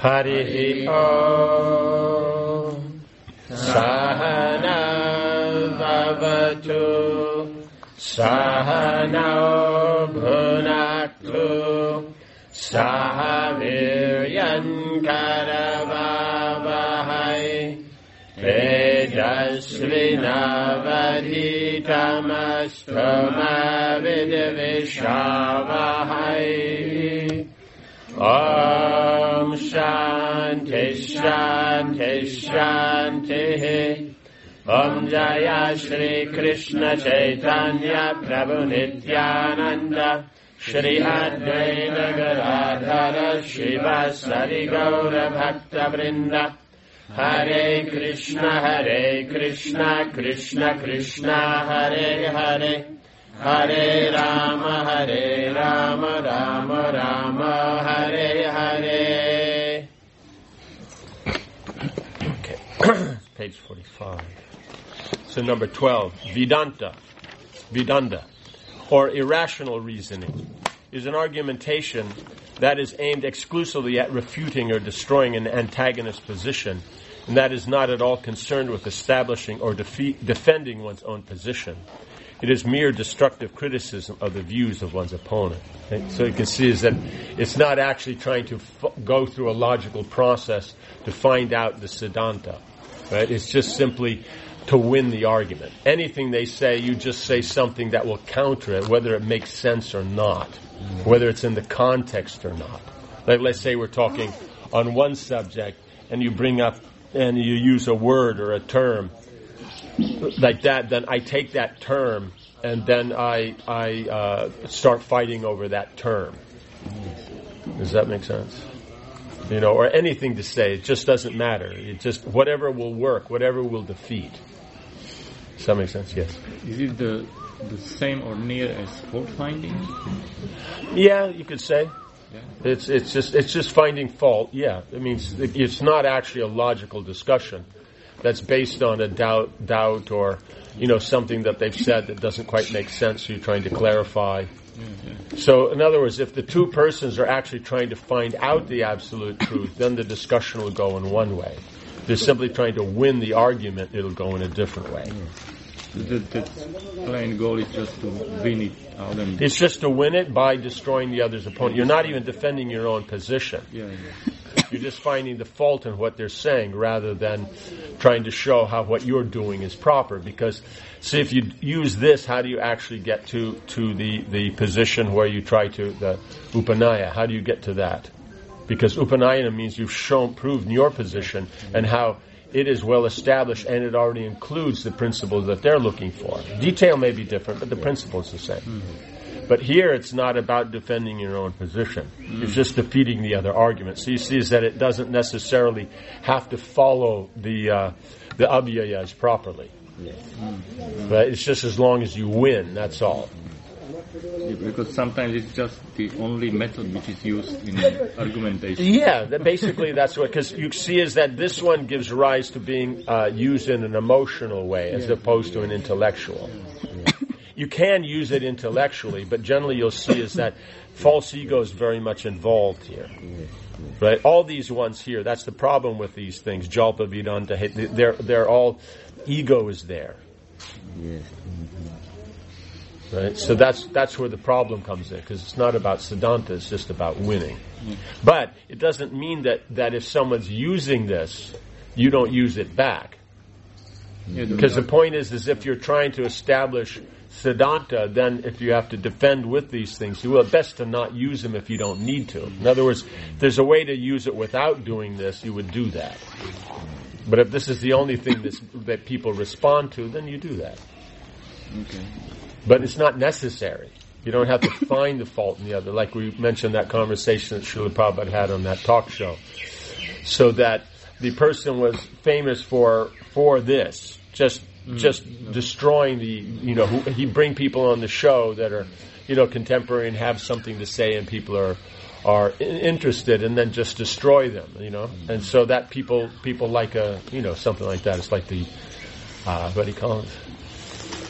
Harihi Om Sahana Vavatu Sahana Bhunaktu Sahaviryan Karavavahai Tejasvinavadhitamastrama Vidvishavahai Om Shanti Shanti Shanti Om Jaya Shri Krishna Chaitanya Prabhu Nityananda Shri Advaita Gadadhara Shivasari Gaura Bhakta Vrinda Hare Krishna Krishna Krishna Hare Hare Hare Rama Rama Rama Hare Hare. Okay, page 45. So number 12, Vedanta, or irrational reasoning, is an argumentation that is aimed exclusively at refuting or destroying an antagonist position, and that is not at all concerned with establishing or defending one's own position. It is mere destructive criticism of the views of one's opponent. Okay? So you can see is that it's not actually trying to go through a logical process to find out the Siddhanta. Right? It's just simply to win the argument. Anything they say, you just say something that will counter it, whether it makes sense or not, whether it's in the context or not. Like, let's say we're talking on one subject, and you bring up and you use a word or a term like that, then I take that term and then I start fighting over that term. Does that make sense? You know, or anything to say, it just doesn't matter. It just, whatever will work, whatever will defeat. Does that make sense? Yes. Is it the same or near as fault finding? Yeah, you could say. Yeah. It's just finding fault. Yeah, it means it's not actually a logical discussion that's based on a doubt or, you know, something that they've said that doesn't quite make sense, so you're trying to clarify. Mm-hmm. So, in other words, if the two persons are actually trying to find out the absolute truth, then the discussion will go in one way. If they're simply trying to win the argument, it'll go in a different way. The plain goal is just to win it out. It's just to win it by destroying the other's opponent. You're not even defending your own position. Yeah. You're just finding the fault in what they're saying rather than trying to show how what you're doing is proper. Because, see, if you use this, how do you actually get to the position where you try to, the Upanaya? How do you get to that? Because Upanayana means you've proven your position and how it is well established, and it already includes the principles that they're looking for. Detail may be different, but the principle is the same. Mm-hmm. But here it's not about defending your own position. It's just defeating the other argument. So you see is that it doesn't necessarily have to follow the abhyayas properly. But it's just as long as you win, that's all. Because sometimes it's just the only method which is used in argumentation. Yeah, basically that's what, because you see is that this one gives rise to being used in an emotional way as opposed to an intellectual. You can use it intellectually, but generally you'll see is that false ego is very much involved here. Right? All these ones here, that's the problem with these things. Jalpa, Vedanta, they're all, ego is there. Right? So that's where the problem comes in, because it's not about Siddhanta, it's just about winning. But it doesn't mean that if someone's using this, you don't use it back. Because the point is if you're trying to establish Siddhanta, then if you have to defend with these things, you will best to not use them if you don't need to. In other words, if there's a way to use it without doing this, you would do that. But if this is the only thing that people respond to, then you do that. Okay. But it's not necessary. You don't have to find the fault in the other, like we mentioned that conversation that Srila Prabhupada had on that talk show. So that the person was famous for this, just destroying he'd bring people on the show that are, contemporary and have something to say and people are interested, and then just destroy them, and so that people like something like that. It's like the, what do you call it?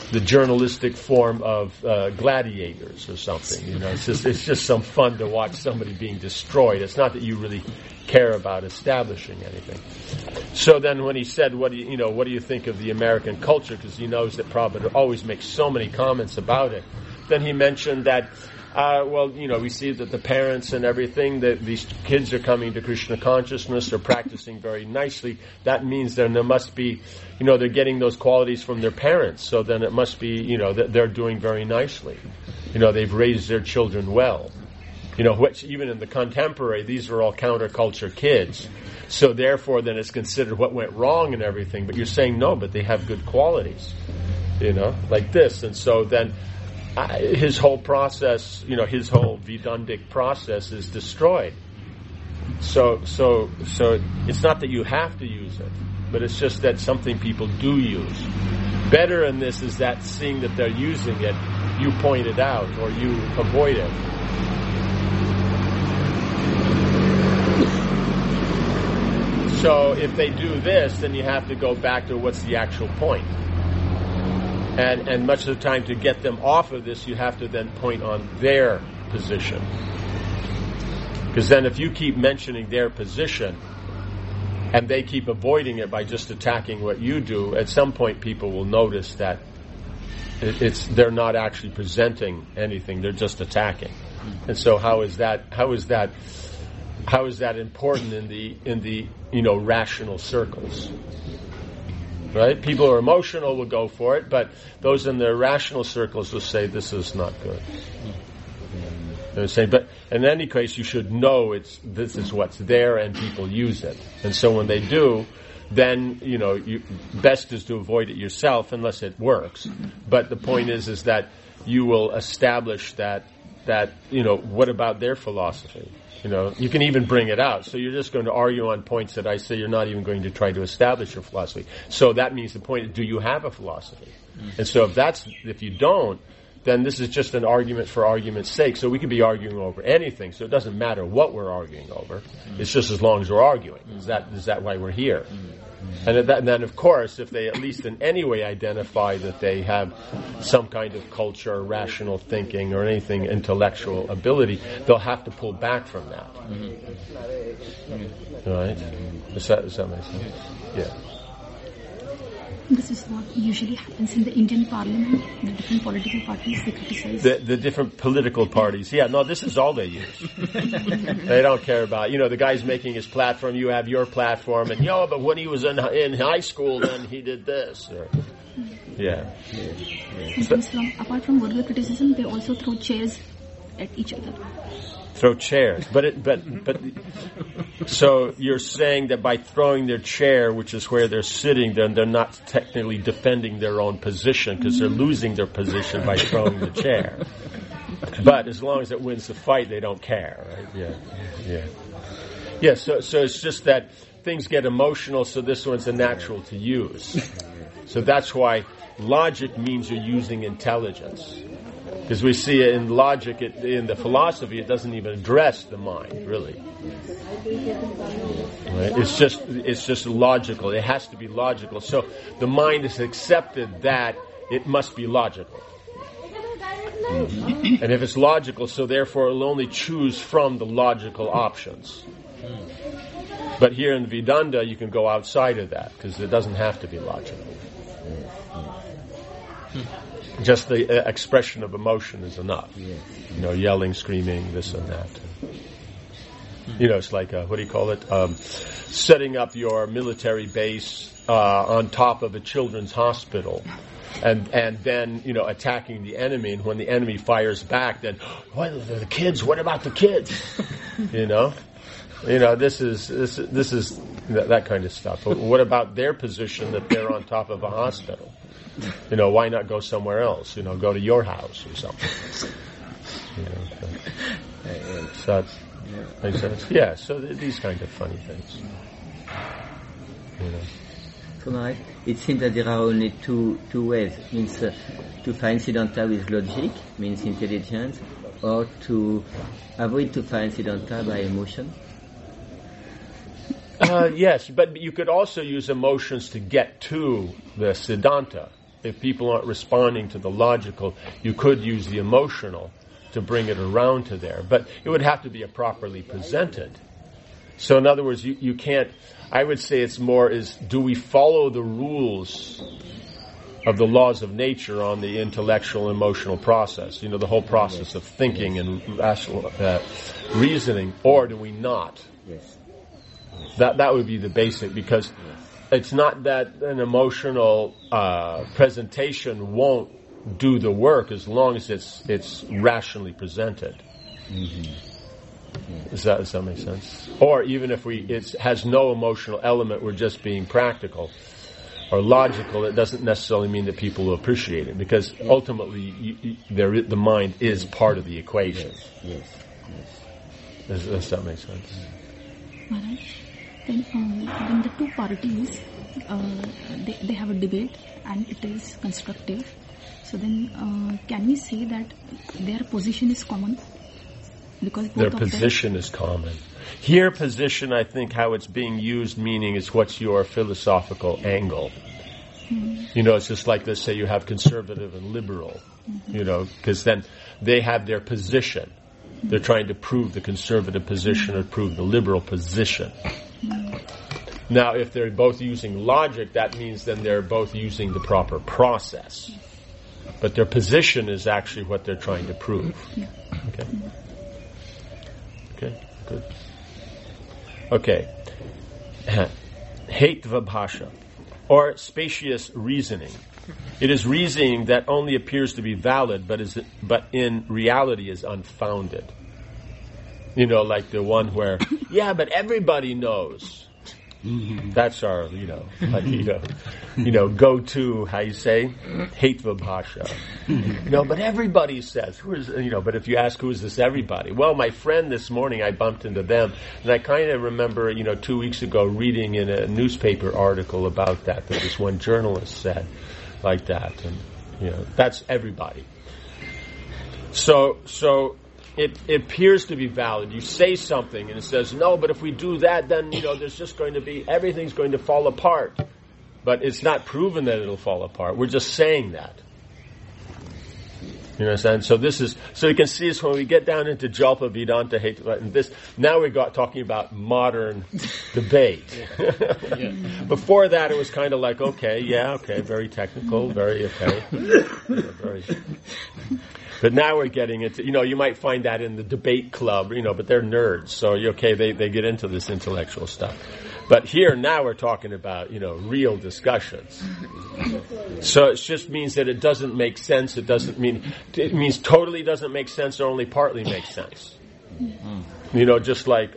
the journalistic form of Gladiators or something. You know, it's just some fun to watch somebody being destroyed. It's not that you really care about establishing anything. So then, when he said, "What do you think of the American culture?" Because he knows that Prabhupada always makes so many comments about it. Then he mentioned that, we see that the parents and everything, that these kids are coming to Krishna consciousness, they're practicing very nicely. That means then there must be, they're getting those qualities from their parents. So then it must be, that they're doing very nicely. They've raised their children well. Which even in the contemporary, these are all counterculture kids. So therefore then it's considered what went wrong and everything. But you're saying no, but they have good qualities, like this. And so then his whole process, his whole Vedantic process is destroyed. So it's not that you have to use it, but it's just that something people do use. Better in this is that seeing that they're using it, you point it out or you avoid it. So if they do this, then you have to go back to what's the actual point. And much of the time, to get them off of this, you have to then point on their position. Because then if you keep mentioning their position, and they keep avoiding it by just attacking what you do, at some point people will notice that they're not actually presenting anything, they're just attacking. And so how is that important in the rational circles? Right? People who are emotional will go for it, but those in the rational circles will say this is not good. They're saying, but in any case, you should know this is what's there, and people use it. And so when they do, then best is to avoid it yourself unless it works. But the point is that you will establish that what about their philosophy? You can even bring it out. So you're just going to argue on points that I say you're not even going to try to establish your philosophy. So that means the point is, do you have a philosophy? And so if you don't, then this is just an argument for argument's sake. So we could be arguing over anything. So it doesn't matter what we're arguing over. It's just as long as we're arguing. Is that why we're here? And then, of course, if they at least in any way identify that they have some kind of culture, or rational thinking, or anything intellectual ability, they'll have to pull back from that. Right? Does that make sense? Yeah. This is what usually happens in the Indian Parliament. The different political parties, they criticize. The different political parties. Yeah, no, this is all they use. They don't care about, the guy's making his platform, you have your platform, and, but when he was in high school, then he did this. Yeah. Apart from vulgar criticism, they also throw chairs at each other. Throw chairs, but so you're saying that by throwing their chair, which is where they're sitting, then they're not technically defending their own position because they're losing their position by throwing the chair. But as long as it wins the fight, they don't care, right? Yeah. So it's just that things get emotional, so this one's a natural to use. So that's why logic means you're using intelligence. Because we see it in logic, in the philosophy, it doesn't even address the mind, really. Right? It's just logical. It has to be logical. So the mind has accepted that it must be logical. And if it's logical, so therefore it'll only choose from the logical options. But here in Vedanta, you can go outside of that, because it doesn't have to be logical. Just the expression of emotion is enough. Yelling, screaming, this and that. It's like, what do you call it? Setting up your military base on top of a children's hospital. And then, attacking the enemy. And when the enemy fires back, then, what are the kids? What about the kids? This is that kind of stuff. But what about their position that they're on top of a hospital? Why not go somewhere else? Go to your house or something. So makes sense. Yeah. So these kind of funny things. So it seems that there are only two ways. Means to find Siddhanta with logic, means intelligence, or to avoid to find Siddhanta by emotion. Yes, but you could also use emotions to get to the Siddhanta. if people aren't responding to the logical, you could use the emotional to bring it around to there. But it would have to be properly presented. So in other words, you can't, I would say it's more is, do we follow the rules of the laws of nature on the intellectual emotional process, the whole process of thinking and rational reasoning, or do we not? Yes. That would be the basic, because it's not that an emotional presentation won't do the work as long as it's rationally presented. Does that make sense? Or even if it has no emotional element, we're just being practical or logical, it doesn't necessarily mean that people will appreciate it, because ultimately the mind is part of the equation. Yes. Does that make sense? Maharaj, then when the two parties they have a debate and it is constructive, so then can we say that their position is common? Because their position is common. Here, position, I think how it's being used, meaning is what's your philosophical angle. It's just like, let's say you have conservative and liberal, because then they have their position. They're trying to prove the conservative position or prove the liberal position. Now, if they're both using logic, that means then they're both using the proper process. But their position is actually what they're trying to prove. Okay, good. Okay. Hetva bhasha, or spacious reasoning. It is reasoning that only appears to be valid, but in reality is unfounded. Like the one where, but everybody knows. That's our, go-to, how you say, Hetva bhasha. But everybody says, but if you ask who is this everybody? Well, my friend this morning, I bumped into them, and I kind of remember, 2 weeks ago reading in a newspaper article about that this one journalist said like that, and, that's everybody. So, it appears to be valid. You say something and it says, no, but if we do that, then, there's just going to be, everything's going to fall apart. But it's not proven that it'll fall apart. We're just saying that. You understand? So so you can see this when we get down into Jalpa, Vedanta, and this, now we're talking about modern debate. Before that it was kind of like, very technical, very okay. But now we're getting into, you might find that in the debate club, but they're nerds, so they get into this intellectual stuff. But here, now we're talking about, real discussions. So it just means that it doesn't make sense, it means totally doesn't make sense or only partly makes sense. Just like,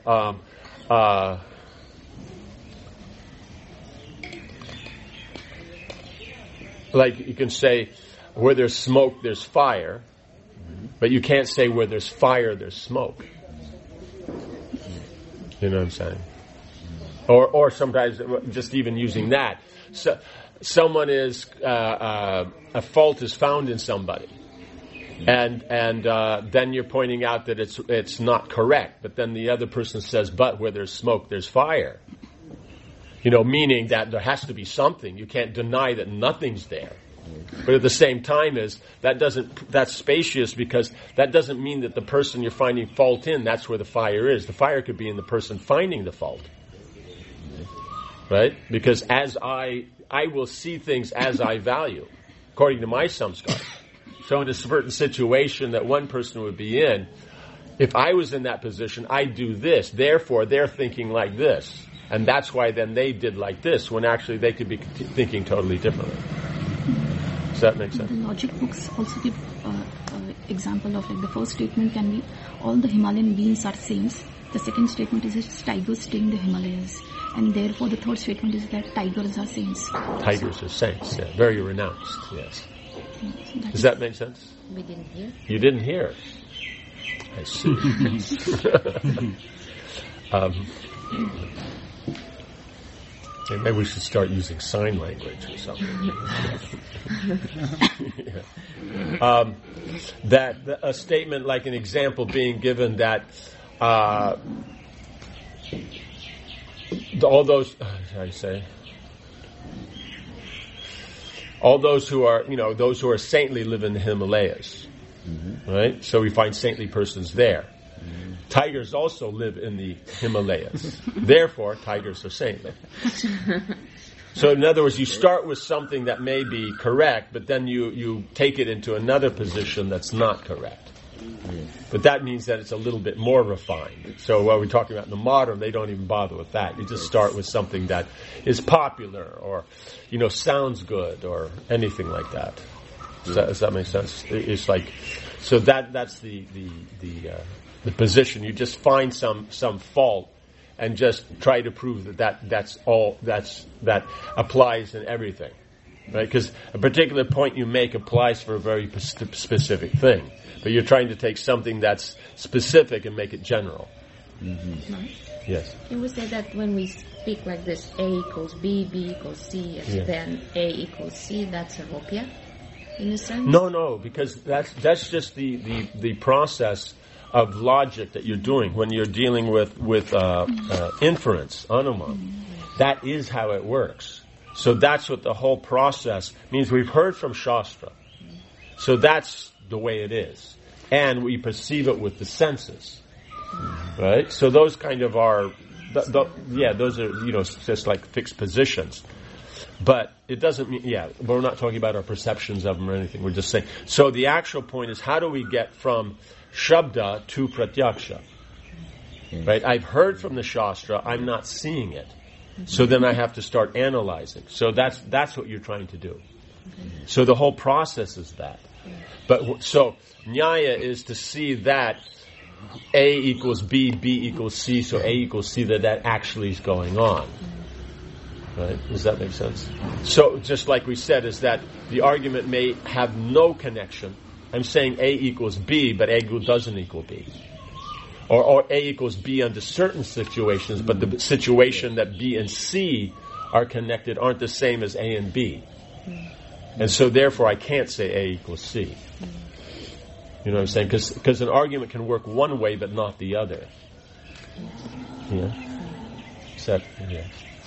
like you can say, where there's smoke, there's fire. But you can't say where there's fire, there's smoke. You know what I'm saying? Or sometimes just even using that. So, someone is, a fault is found in somebody. And then you're pointing out that it's not correct. But then the other person says, but where there's smoke, there's fire. Meaning that there has to be something. You can't deny that nothing's there. But at the same time that's spacious, because that doesn't mean that the person you're finding fault in, that's where the fire is. The fire could be in the person finding the fault. Right? Because as I will see things as I value, according to my samskar. So in a certain situation that one person would be in, if I was in that position, I'd do this. Therefore, they're thinking like this. And that's why then they did like this, when actually they could be thinking totally differently. Does that make sense? The logic books also give example of, like, the first statement can be all the Himalayan beings are saints. The second statement is tigers stay in the Himalayas, and therefore the third statement is that tigers are saints. Tigers are saints, yeah, very renounced. Yes. So does that make sense? We didn't hear. You didn't hear. I see. Maybe we should start using sign language or something. That a statement, like an example being given, that all those, how do you say? All those who are saintly live in the Himalayas, right? So we find saintly persons there. Tigers also live in the Himalayas. Therefore, tigers are saintly. So in other words, you start with something that may be correct, but then you take it into another position that's not correct. But that means that it's a little bit more refined. So while we're talking about in the modern, they don't even bother with that. You just start with something that is popular or, sounds good or anything like that. Does that make sense? It's like, so that's the position. You just find some fault and just try to prove that applies in everything. Right? Because a particular point you make applies for a very specific thing. But you're trying to take something that's specific and make it general. Yes. Can we say that when we speak like this, A equals B, B equals C, and then A equals C, that's a hopia, in a sense? No, because that's just the process of logic that you're doing when you're dealing with inference, anuma. That is how it works. So that's what the whole process means. We've heard from Shastra. So that's the way it is. And we perceive it with the senses. Right? So those kind of are, those are, just like fixed positions. But it doesn't mean, we're not talking about our perceptions of them or anything. We're just saying. So the actual point is, how do we get from Shabda to Pratyaksha? Right? I've heard from the Shastra, I'm not seeing it. So then I have to start analyzing. So that's what you're trying to do. So the whole process is that. But so Nyaya is to see that A equals B, B equals C, so A equals C, that actually is going on. Right? Does that make sense? So just like we said, is that the argument may have no connection. I'm saying A equals B, but A doesn't equal B. Or A equals B under certain situations, but the situation that B and C are connected aren't the same as A and B. And so therefore I can't say A equals C. You know what I'm saying? Because an argument can work one way but not the other. Yeah? Yeah.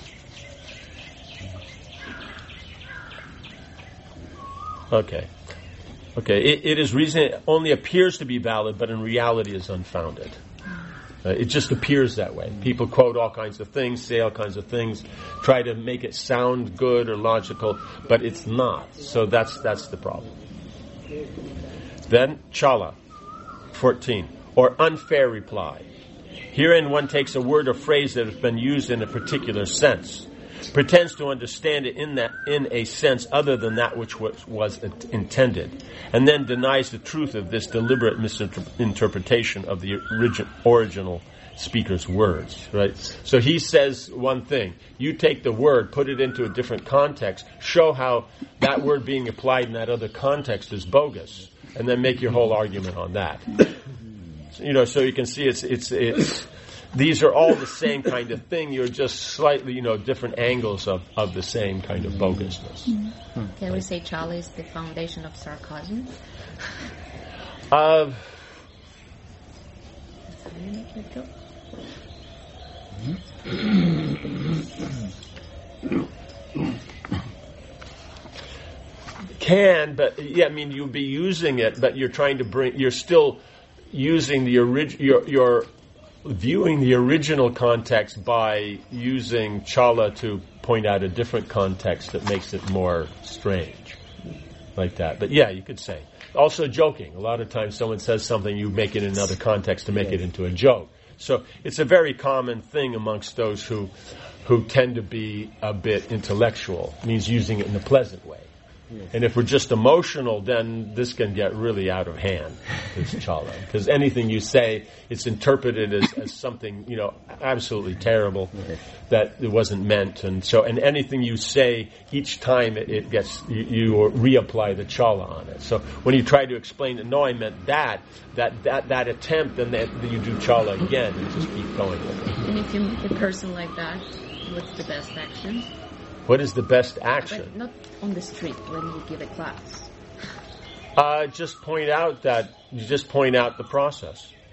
Okay. It is reason. It only appears to be valid, but in reality is unfounded. It just appears that way. People quote all kinds of things, say all kinds of things, try to make it sound good or logical, but it's not. So that's the problem. Then Chala, 14, or unfair reply. Herein one takes a word or phrase that has been used in a particular sense, pretends to understand it in a sense other than that which was intended, and then denies the truth of this deliberate misinterpretation of the original speaker's words. Right? So he says one thing. You take the word, put it into a different context, show how that word being applied in that other context is bogus, and then make your whole argument on that. So you can see it's these are all the same kind of thing. You're just slightly, different angles of the same kind of bogusness. Can we say Chala is the foundation of sarcasm? Can, but you'll be using it, but you're trying to you're still using you're viewing the original context by using Chala to point out a different context that makes it more strange. Like that. But you could say. Also joking. A lot of times someone says something, you make it in another context to make it into a joke. So it's a very common thing amongst those who tend to be a bit intellectual. It means using it in a pleasant way. And if we're just emotional, then this can get really out of hand, this Chala. Because anything you say, it's interpreted as something, absolutely terrible, that it wasn't meant. And anything you say, each time it gets, you reapply the Chala on it. So when you try to explain that, no, I meant that attempt, then you do Chala again and just keep going with it. And if you meet a person like that, what's the best action? What is the best action? But not on the street when you give a class. Just point out the process.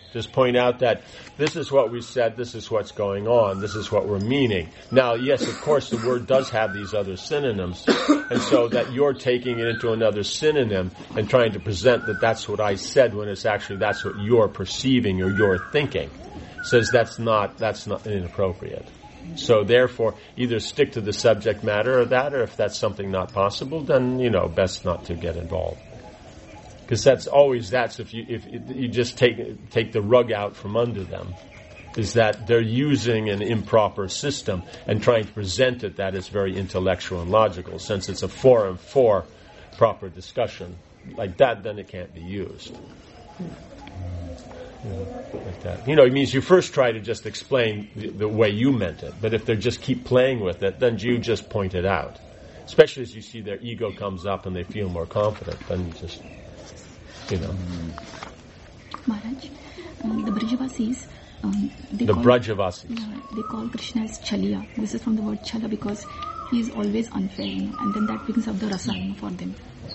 Just point out that this is what we said, this is what's going on, this is what we're meaning. Now, yes, of course, the word does have these other synonyms, and so that you're taking it into another synonym and trying to present that that's what I said when it's actually that's what you're perceiving or you're thinking, says that's not inappropriate. So therefore, either stick to the subject matter of that, or if that's something not possible, then, best not to get involved. Because if you just take the rug out from under them, is that they're using an improper system and trying to present it that is very intellectual and logical. Since it's a forum for proper discussion like that, then it can't be used. Like that. It means you first try to just explain the way you meant it. But if they just keep playing with it, then you just point it out. Especially as you see their ego comes up and they feel more confident, then you just... Maharaj, the Brajavasis, they call Krishna as Chaliya. This is from the word Chala because he is always unfair, and then that brings up the rasa for them.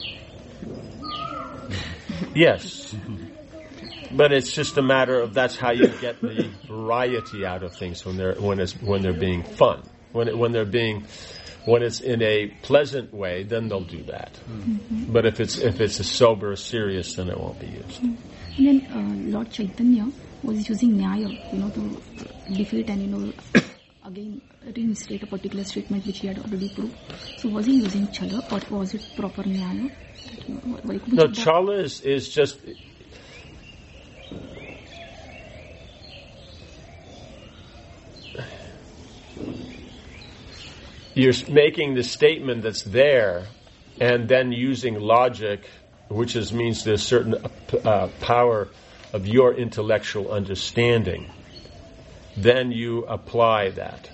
Yes, but it's just a matter of that's how you get the variety out of things when they're being fun, when it's in a pleasant way, then they'll do that. Mm-hmm. But if it's a sober, serious, then it won't be used. Mm-hmm. And then Lord Chaitanya was using Nyaya, to defeat and again reinstate a particular statement which he had already proved. So was he using Chala or was it proper Nyaya? No, Chala is just. You're making the statement that's there and then using logic, which means there's certain power of your intellectual understanding. Then you apply that.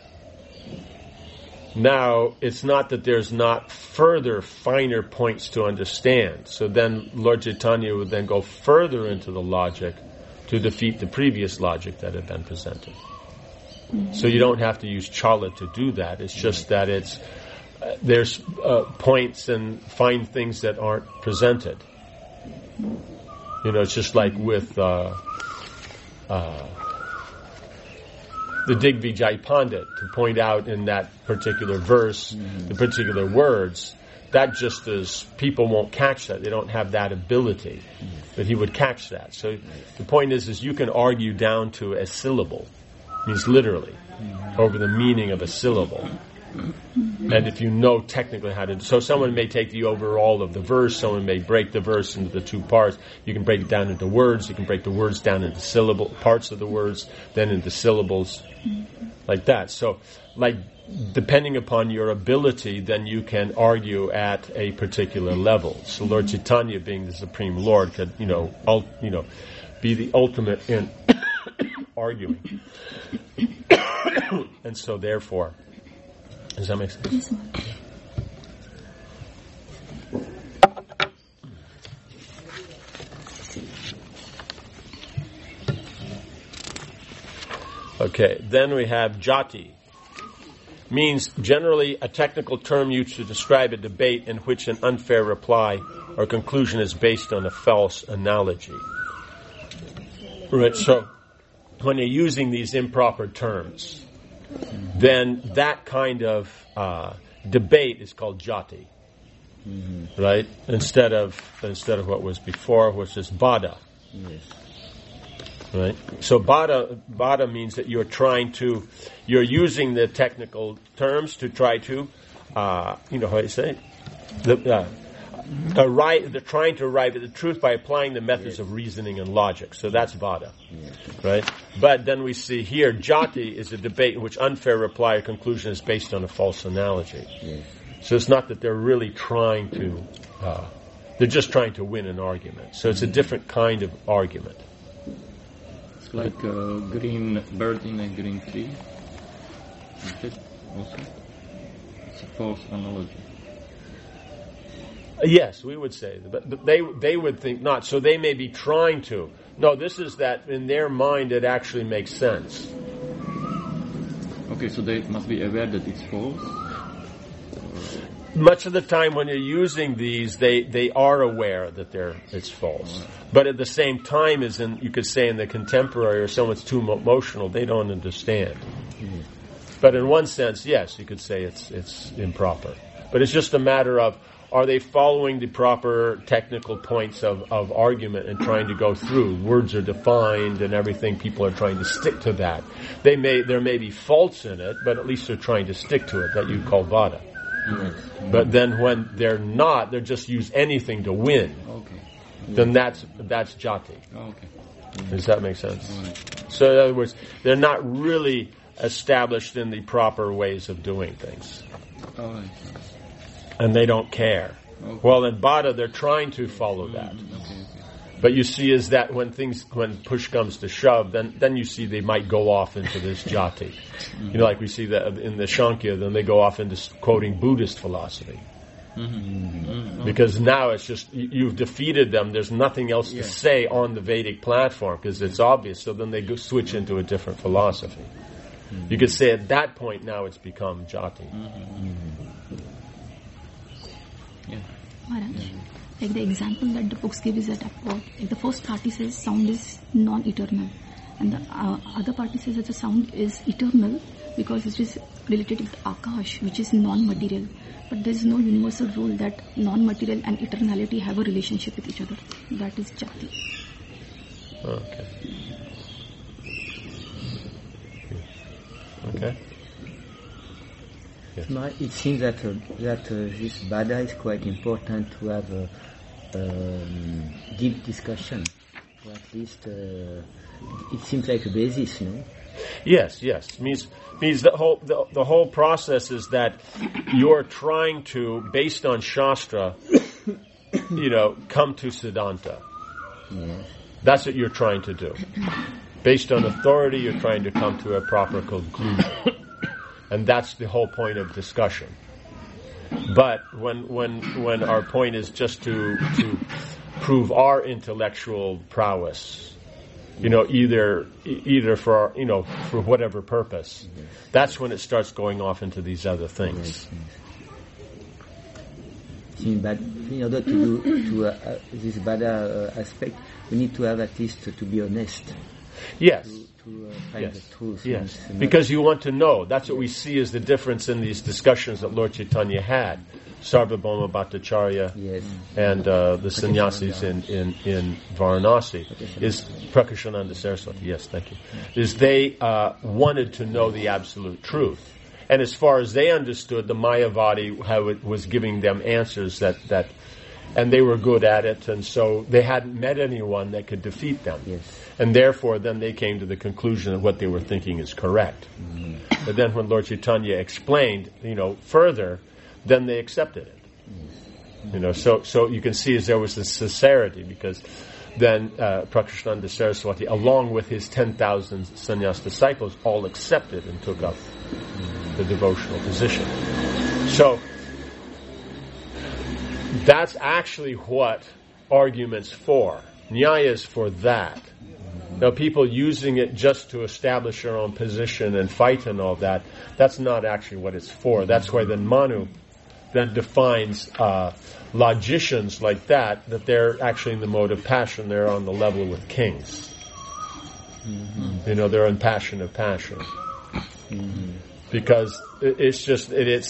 Now, it's not that there's not further finer points to understand. So then Lord Chaitanya would then go further into the logic to defeat the previous logic that had been presented. So you don't have to use Chala to do that. It's just that there's points and fine things that aren't presented. It's just like with the Digvijay Pandit, to point out in that particular verse, the particular words, that just is, people won't catch that. They don't have that ability. But he would catch that. So the point is you can argue down to a syllable. Means literally, over the meaning of a syllable. And if you know technically how to... So someone may take the overall of the verse, someone may break the verse into the two parts. You can break it down into words, you can break the words down into parts of the words, then into syllables, like that. So, depending upon your ability, then you can argue at a particular level. So Lord Chaitanya, being the Supreme Lord, could, be the ultimate in arguing. And so therefore, does that make sense? Okay, then we have jati. Means generally a technical term used to describe a debate in which an unfair reply or conclusion is based on a false analogy. Right, so when you're using these improper terms, then that kind of debate is called jati, right? Instead of what was before, which is bada. Yes. Right. So bada means that you're using the technical terms to try to, how do you say? They're trying to arrive at the truth by applying the methods of reasoning and logic. So that's vada, right? But then we see here, jati is a debate in which unfair reply or conclusion is based on a false analogy. Yes. So it's not that they're really trying to, they're just trying to win an argument. So it's a different kind of argument. It's like a green bird in a green tree. Is it also? It's a false analogy. Yes, we would say, but they would think not. So they may be trying to. No, this is that in their mind it actually makes sense. Okay, so they must be aware that it's false. much of the time when you're using these, they are aware that it's false. But at the same time, as in, you could say in the contemporary, or someone's too emotional, they don't understand. But in one sense, yes, you could say it's improper. But it's just a matter of, are they following the proper technical points of argument and trying to go through? Words are defined and everything. People are trying to stick to that. There may be faults in it, but at least they're trying to stick to it. That you call vada. But then when they're not, they're just use anything to win. Okay. Then that's jati. Okay. Does that make sense? So in other words, they're not really established in the proper ways of doing things. And they don't care. Okay. Well, in Bada, they're trying to follow that. Okay. But you see is that when push comes to shove, then you see they might go off into this jati. You know, like we see that in the Shankya, then they go off into quoting Buddhist philosophy. Because now it's just, you've defeated them, there's nothing else to say on the Vedic platform, because it's obvious, so then they switch into a different philosophy. You could say at that point now it's become jati. Maharaj, like the example that the books give is that like the first party says sound is non-eternal, and the other party says that the sound is eternal because it is related with Akash, which is non-material. But there is no universal rule that non-material and eternality have a relationship with each other. That is jati. Okay. Okay. Yes. It seems that this Bada is quite important to have a deep discussion, or at least it seems like a basis, no? Yes. Means the whole process is that you're trying to, based on Shastra, come to Siddhanta. Yes. That's what you're trying to do. Based on authority, you're trying to come to a proper conclusion. And that's the whole point of discussion. But when our point is just to prove our intellectual prowess, either for for whatever purpose, that's when it starts going off into these other things. But in order to do this Bada aspect, we need to have at least to be honest. Yes. To find the truth. Yes. Because you want to know. That's what we see as the difference in these discussions that Lord Chaitanya had. Sarvabhauma Bhattacharya and the sannyasis in Varanasi is Prakashananda Saraswati. Yes, thank you. Is they wanted to know the absolute truth. And as far as they understood, the Mayavadi was giving them answers that and they were good at it, and so they hadn't met anyone that could defeat them. Yes. And therefore, then they came to the conclusion that what they were thinking is correct. But then when Lord Chaitanya explained, further, then they accepted it. So you can see as there was this sincerity, because then Prakashananda Saraswati, along with his 10,000 sannyas disciples, all accepted and took up the devotional position. So that's actually what argument's for. Nyaya is for that. Now, people using it just to establish their own position and fight and all that, that's not actually what it's for. That's why then Manu then defines logicians like that they're actually in the mode of passion. They're on the level with kings. They're in passion of passion. Because it's just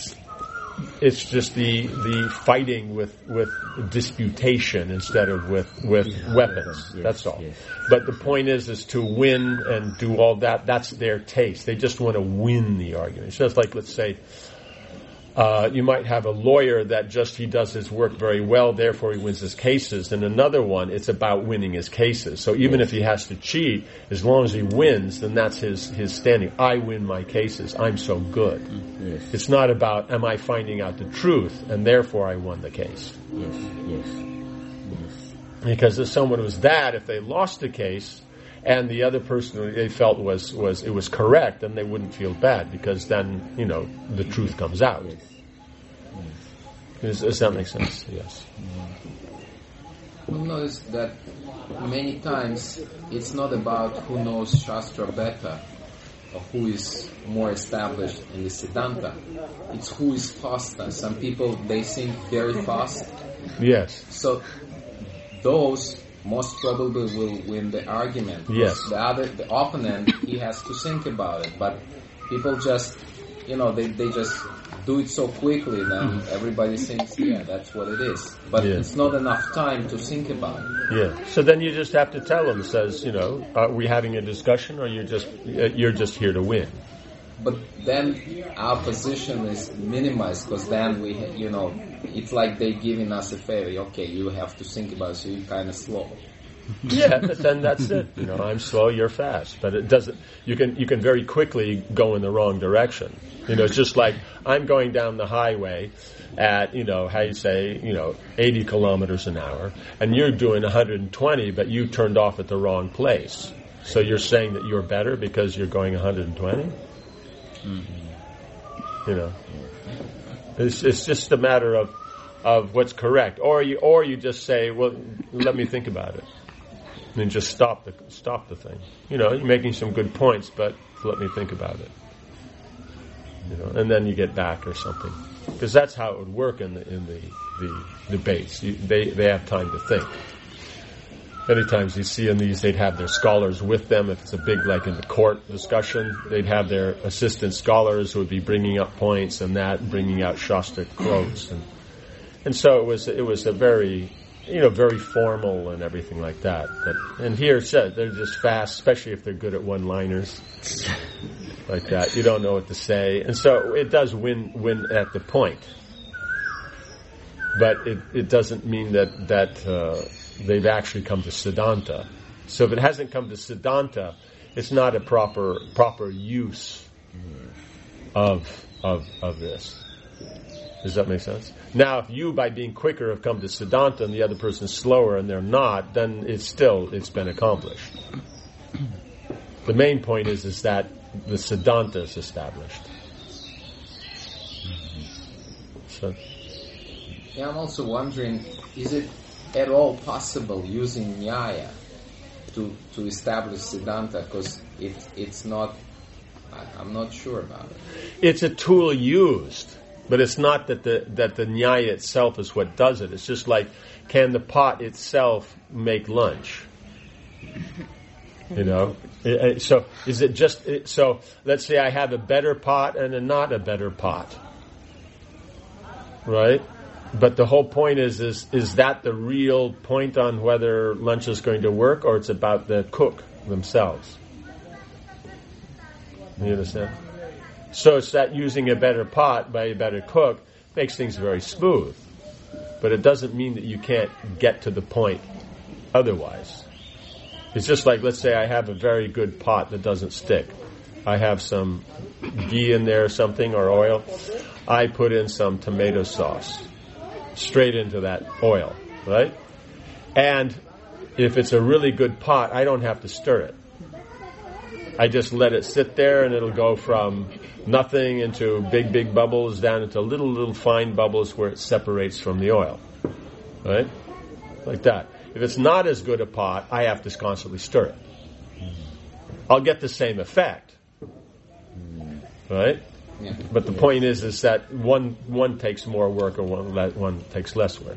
the fighting with disputation instead of with weapons. That's all. Yes. But the point is to win and do all that. That's their taste. They just want to win the argument. It's just like, let's say, you might have a lawyer that he does his work very well, therefore he wins his cases. And another one, it's about winning his cases. So even if he has to cheat, as long as he wins, then that's his standing. I win my cases. I'm so good. Yes. It's not about, am I finding out the truth, and therefore I won the case. Yes. Because if someone was if they lost the case, and the other person they felt was correct, then they wouldn't feel bad, because then the truth comes out. Does that make sense? Yes. We've noticed that many times it's not about who knows Shastra better, of who is more established in the Siddhanta. It's who is faster. Some people, they think very fast. Yes. So those most probably will win the argument. Yes. The opponent, he has to think about it. But people just, they just do it so quickly, then everybody thinks, yeah, that's what it is. But it's not enough time to think about it. Yeah. So then you just have to tell them, says, are we having a discussion, or you're just here to win? But then our position is minimized, because then we, it's like they giving us a favor. Okay, you have to think about it, so you're kind of slow. Yeah, but then that's it. I'm slow, you're fast. But it doesn't. You can very quickly go in the wrong direction. It's just like I'm going down the highway at 80 kilometers an hour, and you're doing 120, but you turned off at the wrong place. So you're saying that you're better because you're going 120? It's just a matter of what's correct, or you just say, well, let me think about it. And just stop the thing. You're making some good points, but let me think about it. And then you get back or something, because that's how it would work in the debates. They have time to think. Many times you see in these, they'd have their scholars with them. If it's a big, like in the court discussion, they'd have their assistant scholars who would be bringing up points and bringing out Shastric quotes, and so it was a very very formal and everything like that. And here it says they're just fast, especially if they're good at one-liners like that. You don't know what to say, and so it does win at the point. But it doesn't mean that they've actually come to Siddhanta. So if it hasn't come to Siddhanta, it's not a proper use of this. Does that make sense? Now, if you, by being quicker, have come to Siddhanta and the other person's slower and they're not, then it's been accomplished. The main point is that the Siddhanta is established. So, yeah, I'm also wondering, is it at all possible using Nyaya to establish Siddhanta? Because it's not, I'm not sure about it. It's a tool used. But it's not that the Nyaya itself is what does it. It's just like, can the pot itself make lunch? So is it just, so let's say I have a better pot and a not a better pot. Right? But the whole point is that the real point on whether lunch is going to work, or it's about the cook themselves? You understand? So it's that using a better pot by a better cook makes things very smooth. But it doesn't mean that you can't get to the point otherwise. It's just like, let's say I have a very good pot that doesn't stick. I have some ghee in there or something, or oil. I put in some tomato sauce straight into that oil, right? And if it's a really good pot, I don't have to stir it. I just let it sit there, and it'll go from nothing into big bubbles down into little fine bubbles where it separates from the oil. Right? Like that. If it's not as good a pot, I have to constantly stir it. I'll get the same effect. Right? Yeah. But the point is that one takes more work, or one takes less work.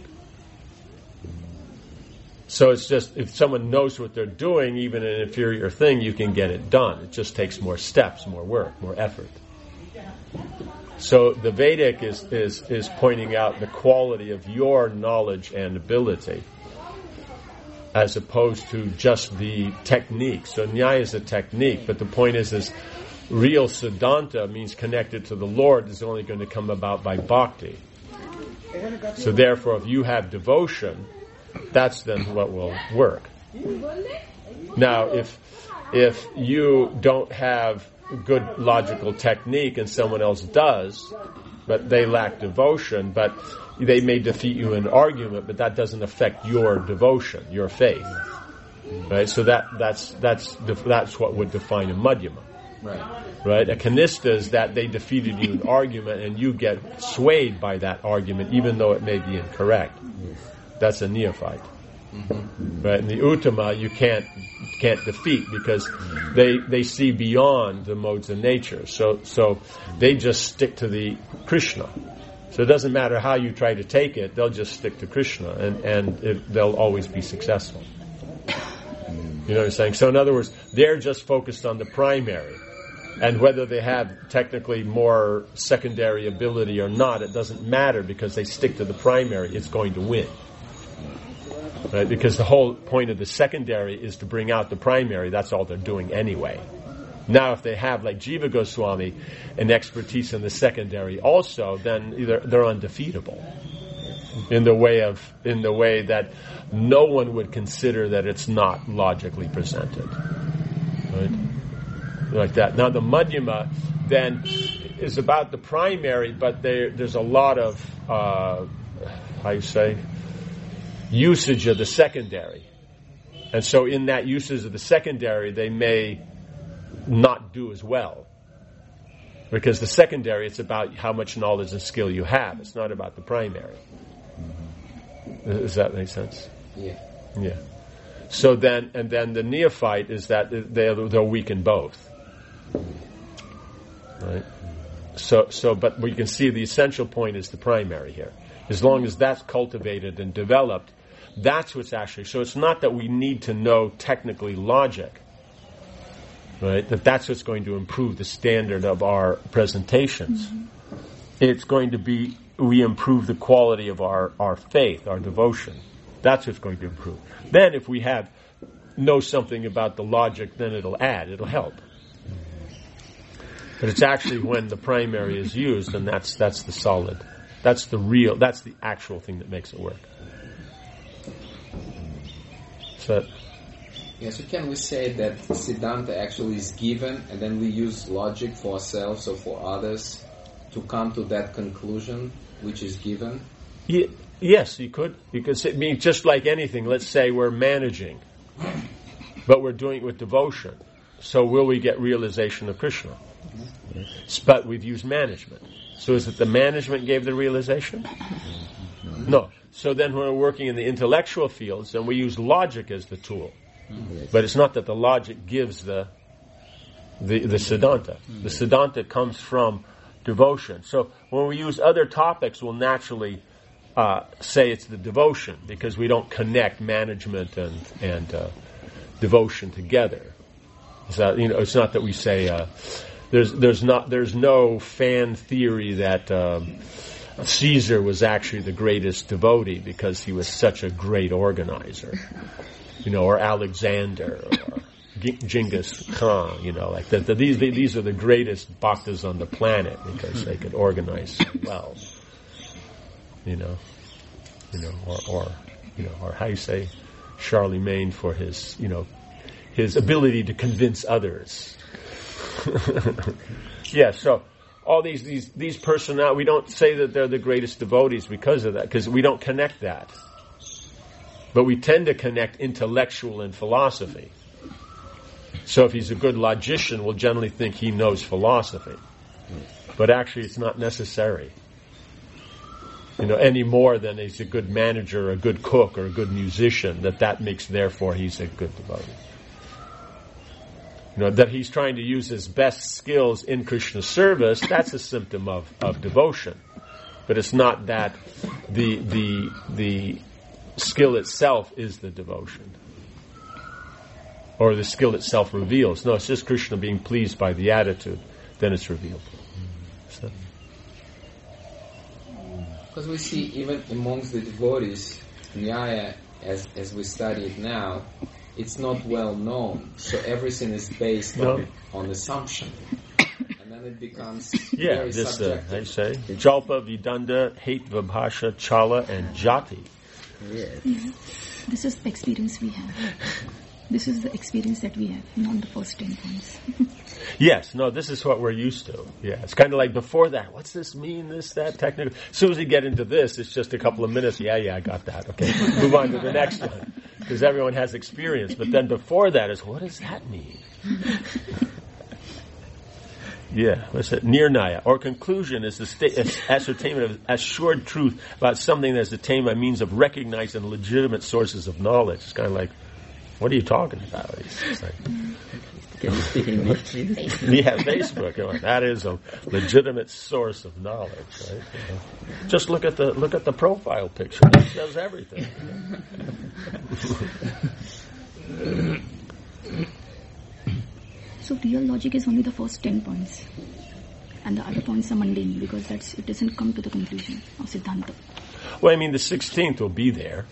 So it's just, if someone knows what they're doing, even an inferior thing, you can get it done. It just takes more steps, more work, more effort. So the Vedic is pointing out the quality of your knowledge and ability, as opposed to just the technique. So Nyaya is a technique, but the point is real Siddhanta means connected to the Lord is only going to come about by bhakti. So therefore, if you have devotion, that's then what will work. Now, if you don't have good logical technique and someone else does, but they lack devotion, but they may defeat you in argument, but that doesn't affect your devotion, your faith. Right? So that's what would define a madhyama. Right? A kanista is that they defeated you in argument and you get swayed by that argument, even though it may be incorrect. That's a neophyte. Right? And the Uttama you can't defeat because they see beyond the modes of nature. So they just stick to the Krishna. So it doesn't matter how you try to take it; they'll just stick to Krishna, and they'll always be successful. You know what I'm saying? So in other words, they're just focused on the primary. And whether they have technically more secondary ability or not, it doesn't matter because they stick to the primary. It's going to win. Right? Because the whole point of the secondary is to bring out the primary. That's all they're doing anyway. Now if they have, like Jiva Goswami, an expertise in the secondary also, then they're undefeatable. In the way that no one would consider that it's not logically presented. Right? Like that. Now the Madhyama then is about the primary, but there's a lot of usage of the secondary, and so in that usage of the secondary, they may not do as well, because the secondary, it's about how much knowledge and skill you have. It's not about the primary. Does that make sense? Yeah. Yeah. So then the neophyte is that they're weak in both. Right. But you can see the essential point is the primary here. As long as that's cultivated and developed, that's what's actually. So it's not that we need to know technically logic, right? That's what's going to improve the standard of our presentations. Mm-hmm. It's going to be we improve the quality of our faith, our devotion. That's what's going to improve. Then if we know something about the logic, then it'll help. But it's actually when the primary is used, and that's the solid, that's the actual thing that makes it work. So can we say that Siddhanta actually is given, and then we use logic for ourselves or for others to come to that conclusion which is given? Yes, you could. You could say, just like anything. Let's say we're managing, but we're doing it with devotion. So will we get realization of Krishna? Yes. But we've used management. So is it the management gave the realization? No. So then when we're working in the intellectual fields, then we use logic as the tool. Yes. But it's not that the logic gives the Siddhanta. The Siddhanta comes from devotion. So when we use other topics, we'll naturally say it's the devotion, because we don't connect management and devotion together. So, it's not that we say there's no fan theory that Caesar was actually the greatest devotee because he was such a great organizer, or Alexander or Genghis Khan, like that. These are the greatest bhaktas on the planet because they could organize so well, or how you say Charlemagne for his ability to convince others. Yeah, so all these personalities, we don't say that they're the greatest devotees because of that, because we don't connect that. But we tend to connect intellectual and philosophy. So if he's a good logician, we'll generally think he knows philosophy. But actually it's not necessary. Any more than he's a good manager, a good cook, or a good musician, that makes therefore he's a good devotee. That he's trying to use his best skills in Krishna service, that's a symptom of devotion. But it's not that the skill itself is the devotion. Or the skill itself reveals. No, it's just Krishna being pleased by the attitude. Then it's revealed. So. Because we see even amongst the devotees, Nyaya, as we study it now, it's not well known. So everything is based on assumption. And then it becomes very subjective. They say, Jalpa, Vidanda, Hate, Vibhasha, Chala, and Jati. Yes. Yeah. This is the experience we have. This is the experience that we have, not the first 10 points. Yes, no, this is what we're used to. Yeah, it's kind of like before that. What's this mean? This, that, technical. As soon as we get into this, it's just a couple of minutes. Yeah, I got that. Okay, move on to the next one. Because everyone has experience. But then before that is, what does that mean? What's it? Nirnaya, or conclusion, is the ascertainment of assured truth about something that is attained by means of recognized and legitimate sources of knowledge. It's kind of like, what are you talking about? It's like, Can you speak English, please? yeah, Facebook. That is a legitimate source of knowledge, right? Just look at the profile picture. That says everything. So real logic is only the first 10 points, and the other points are mundane because it doesn't come to the conclusion of Siddhanta. Well, I mean, the 16th will be there.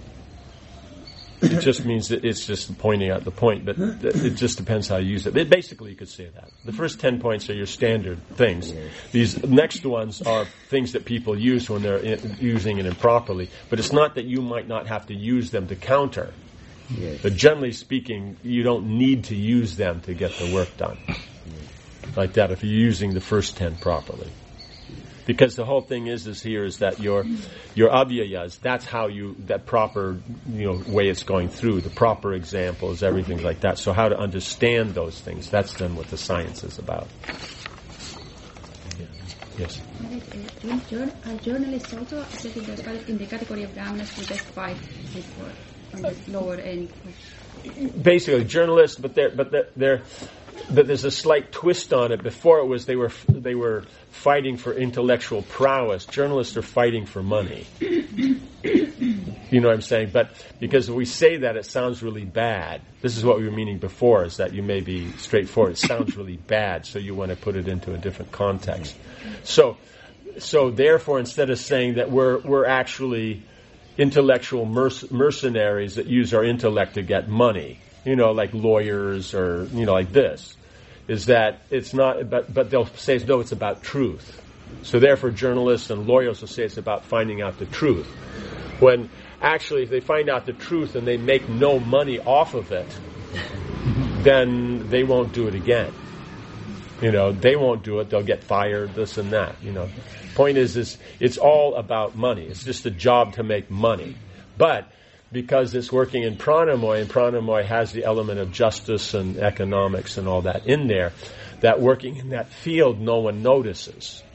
It just means that it's just pointing out the point, but it just depends how you use it. Basically, you could say that. The first 10 points are your standard things. These next ones are things that people use when they're using it improperly, but it's not that you might not have to use them to counter. Yes. But generally speaking, you don't need to use them to get the work done. Like that, if you're using the first 10 properly. Because the whole thing is that your avyayas, that's how that proper, way it's going through, the proper examples, everything like that. So how to understand those things, that's then what the science is about. Yeah. Yes? Are journalists also in the category of brahmanas who just fight on the lower end? Basically, journalists, but there's a slight twist on it. Before it was they were fighting for intellectual prowess. Journalists are fighting for money. You know what I'm saying? But because if we say that, it sounds really bad. This is what we were meaning before, is that you may be straightforward. It sounds really bad, so you want to put it into a different context. So therefore, instead of saying that we're actually intellectual mercenaries that use our intellect to get money, like lawyers or, like this, is that it's not, but they'll say, no, it's about truth. So therefore journalists and lawyers will say it's about finding out the truth. When actually if they find out the truth and they make no money off of it, then they won't do it again. They won't do it, they'll get fired, this and that, Point is it's all about money. It's just a job to make money. But because it's working in Pranamoy, and Pranamoy has the element of justice and economics and all that in there, that working in that field no one notices.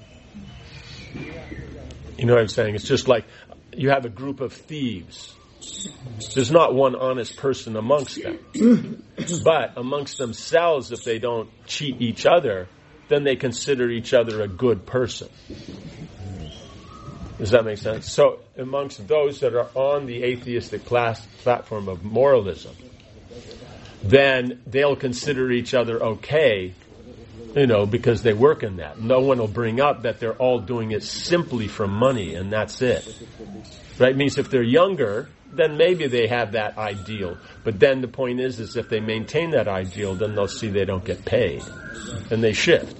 You know what I'm saying? It's just like you have a group of thieves. There's not one honest person amongst them. But amongst themselves, if they don't cheat each other, then they consider each other a good person. Does that make sense? So amongst those that are on the atheistic platform of moralism, then they'll consider each other okay, because they work in that. No one will bring up that they're all doing it simply for money, and that's it. Right? It means if they're younger, then maybe they have that ideal. But then the point is if they maintain that ideal, then they'll see they don't get paid. And they shift.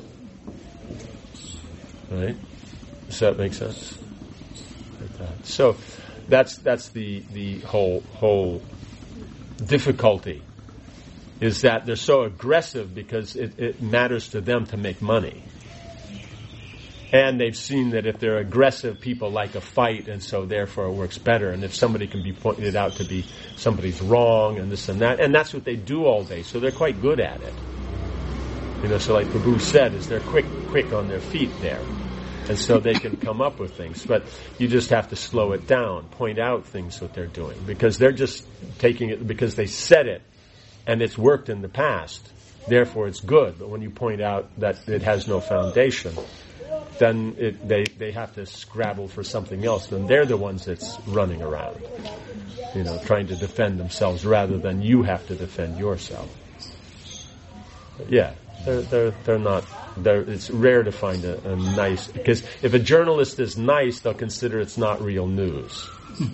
Right? Does that make sense? Like that. So that's the whole difficulty, is that they're so aggressive because it matters to them to make money. And they've seen that if they're aggressive, people like a fight, and so therefore it works better. And if somebody can be pointed out to be somebody's wrong and this and that, and that's what they do all day, so they're quite good at it. So like Prabhu said, is they're quick on their feet there. And so they can come up with things. But you just have to slow it down, point out things what they're doing. Because they're just taking it because they said it, and it's worked in the past. Therefore it's good. But when you point out that it has no foundation, then they have to scrabble for something else. Then they're the ones that's running around, trying to defend themselves rather than you have to defend yourself. But yeah, they're not. It's rare to find a nice, because if a journalist is nice, they'll consider it's not real news.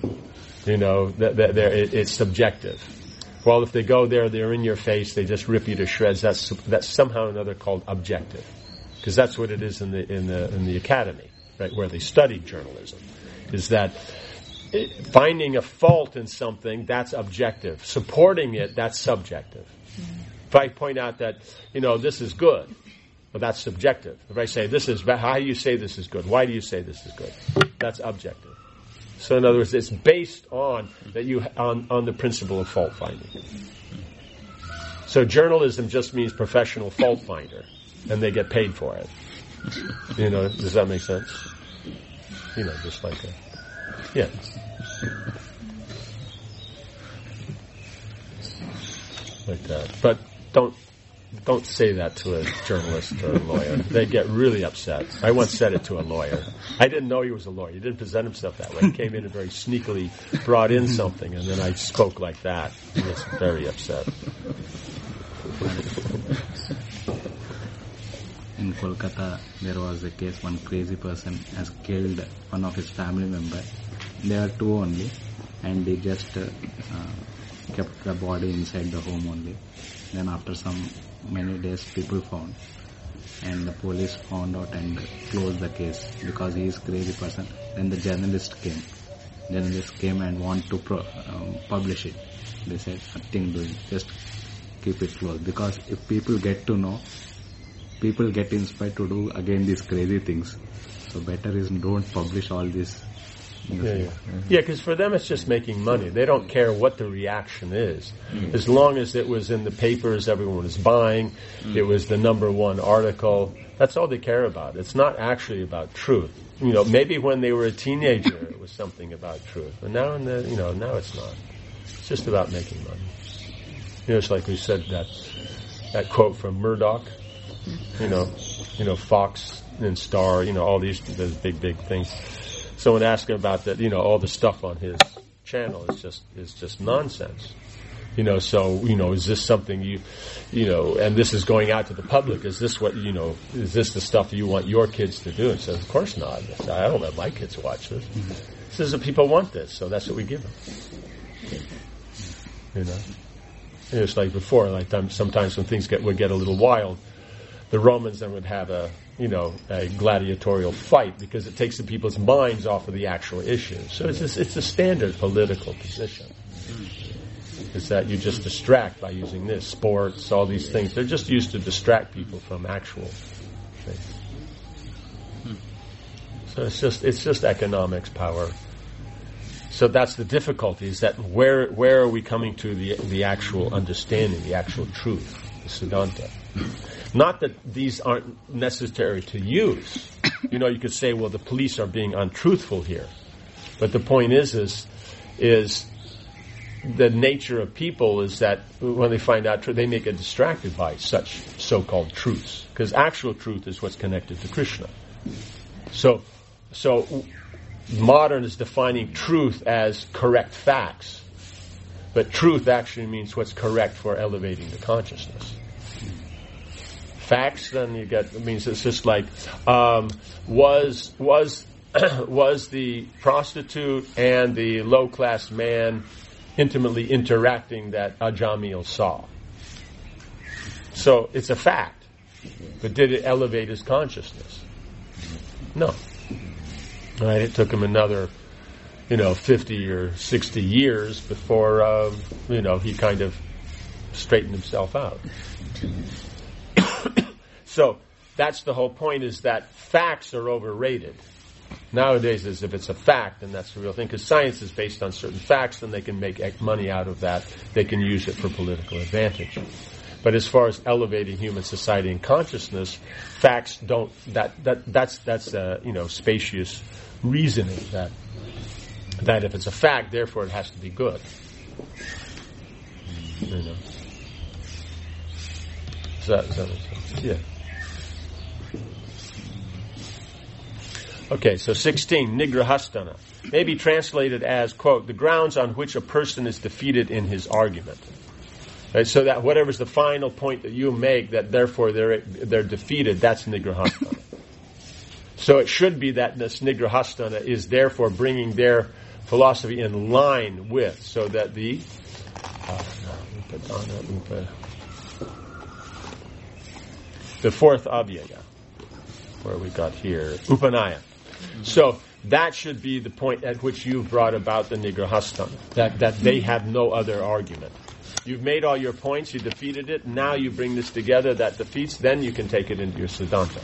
It's subjective. Well, if they go there, they're in your face, they just rip you to shreds. That's somehow or another called objective. Because that's what it is in the academy, right, where they study journalism, is that finding a fault in something, that's objective. Supporting it, that's subjective. If I point out that, this is good, well, that's subjective. If I say this is bad, how do you say this is good? Why do you say this is good? That's objective. So in other words, it's based on on the principle of fault finding. So journalism just means professional fault finder. and they get paid for it. You know, does that make sense? You know, just like yeah. Like that. But don't say that to a journalist or a lawyer. They get really upset. I once said it to a lawyer. I didn't know he was a lawyer. He didn't present himself that way. He came in and very sneakily brought in something, and then I spoke like that. He was very upset. In Kolkata, there was a case, one crazy person has killed one of his family members. There are two only, and they just kept the body inside the home only. Then after many days, people found, and the police found out and closed the case because he is crazy person. Then the journalist came. Journalist came and want to publish it. They said, nothing doing, just keep it closed. Because if people get to know, people get inspired to do again these crazy things. So better is don't publish all this. Yeah, because for them it's just making money. They don't care what the reaction is. As long as it was in the papers, everyone was buying, it was the number one article, that's all they care about. It's not actually about truth. You know, maybe when they were a teenager it was something about truth. But now now it's not. It's just about making money. You know, it's like we said that quote from Murdoch, you know, Fox and Star, all those big things. Someone asked him about that, all the stuff on his channel is just nonsense. So, is this something and this is going out to the public, is this what, is this the stuff you want your kids to do? And says, of course not. I don't let my kids watch this. He says that people want this, so that's what we give them. It's like before, sometimes when things would get a little wild, the Romans then would have a gladiatorial fight because it takes the people's minds off of the actual issue. So it's a standard political position. Is that you just distract by using this, sports, all these things. They're just used to distract people from actual things. So it's just economics, power. So that's the difficulty, is that where are we coming to the actual understanding, the actual truth, the Siddhanta? Not that these aren't necessary to use. You could say, well, the police are being untruthful here. But the point is the nature of people is that when they find out truth, they may get distracted by such so-called truths. Because actual truth is what's connected to Krishna. So modern is defining truth as correct facts. But truth actually means what's correct for elevating the consciousness. Facts, then means it's just like, was the prostitute and the low-class man intimately interacting that Ajamil saw? So it's a fact. But did it elevate his consciousness? No. Right? It took him another, 50 or 60 years before, he kind of straightened himself out. So that's the whole point, is that facts are overrated. Nowadays, as if it's a fact, and that's the real thing, because science is based on certain facts, and they can make money out of that. They can use it for political advantage. But as far as elevating human society and consciousness, facts don't. That's spacious reasoning. That if it's a fact, therefore it has to be good. Does that make sense? Yeah. Okay, so 16, Nigrahastana. May be translated as, quote, the grounds on which a person is defeated in his argument. Right, so that whatever's the final point that you make, that therefore they're defeated, that's Nigrahastana. So it should be that this Nigrahastana is therefore bringing their philosophy in line with, so that the fourth Avyaya, where we got here, Upanaya. So that should be the point at which you've brought about the Nigrahastana, that they have no other argument. You've made all your points, you defeated it, now you bring this together, that defeats, then you can take it into your Siddhanta.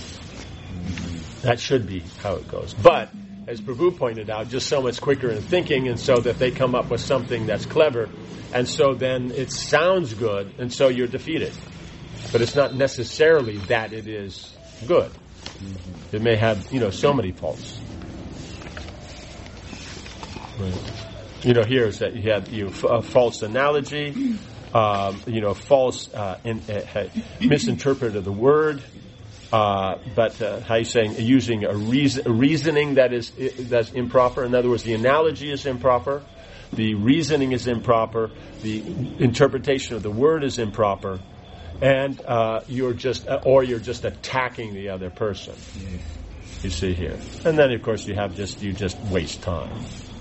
That should be how it goes. But, as Prabhu pointed out, just so much quicker in thinking, and so that they come up with something that's clever, and so then it sounds good, and so you're defeated. But it's not necessarily that it is good. It may have, so many faults. Right. Here is that you have a false analogy, false misinterpret of the word, but how you saying using a reasoning that's improper. In other words, the analogy is improper, the reasoning is improper, the interpretation of the word is improper, and you're just attacking the other person. You see here, and then of course you just waste time.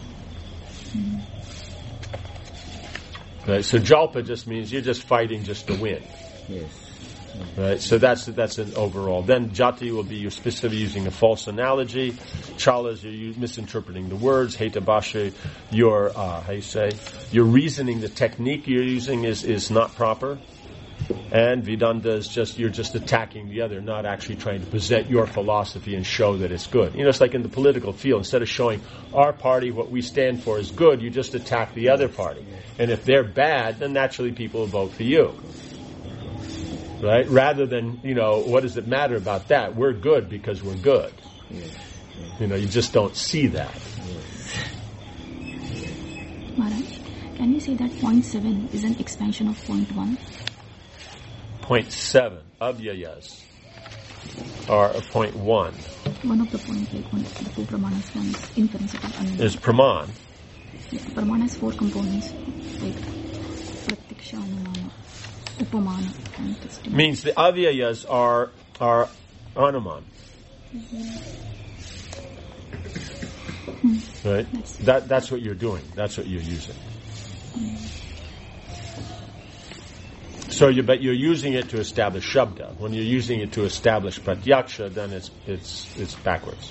Right, so jalpa just means you're just fighting just to win. Yes. Right, so that's an overall. Then jati will be you're specifically using a false analogy. Chalas, you're misinterpreting the words. Hetabasha, you're you're reasoning. The technique you're using is not proper. And Vedanta is you're just attacking the other, not actually trying to present your philosophy and show that it's good. It's like in the political field, instead of showing our party what we stand for is good, you just attack the other party. And if they're bad, then naturally people will vote for you. Right? Rather than, what does it matter about that? We're good because we're good. You just don't see that. Maharaj, can you say that point 7 is an expansion of point 1? Point 7, avyayas, or point 1. One of the points, like one of the 4 pramanas, one is inference. Is praman. Yeah, pramana has 4 components, like pratiksha, anumana, upamana, and testimony. Means the avyayas are anuman. Right? That's what you're doing. That's what you're using. So but you're using it to establish shabda. When you're using it to establish pratyaksha, then it's backwards.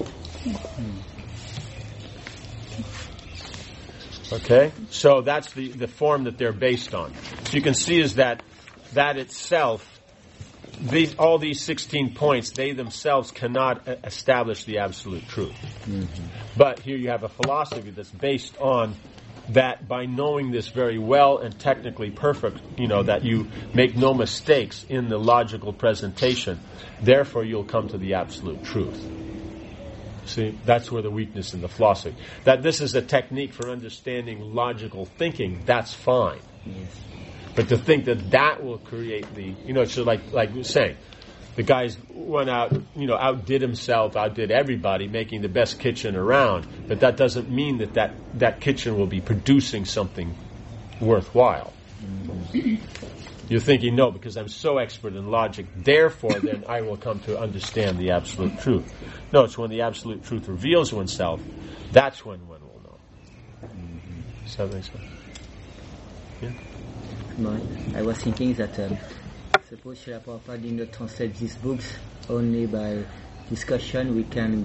Okay? So that's the form that they're based on. So you can see is that itself, all these 16 points, they themselves cannot establish the absolute truth. But here you have a philosophy that's based on that by knowing this very well and technically perfect, that you make no mistakes in the logical presentation, therefore you'll come to the absolute truth. See, that's where the weakness in the philosophy. That this is a technique for understanding logical thinking, that's fine. Yes. But to think that will create it's just like we were saying, the guys went out, outdid himself, outdid everybody, making the best kitchen around. But that doesn't mean that kitchen will be producing something worthwhile. You're thinking, no, because I'm so expert in logic, therefore then I will come to understand the absolute truth. No, it's when the absolute truth reveals oneself, that's when one will know. Does that make sense? Yeah? I was thinking that suppose Srila Prabhupada did not translate these books only by discussion, we can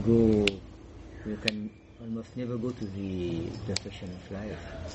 almost never go to the perfection of life.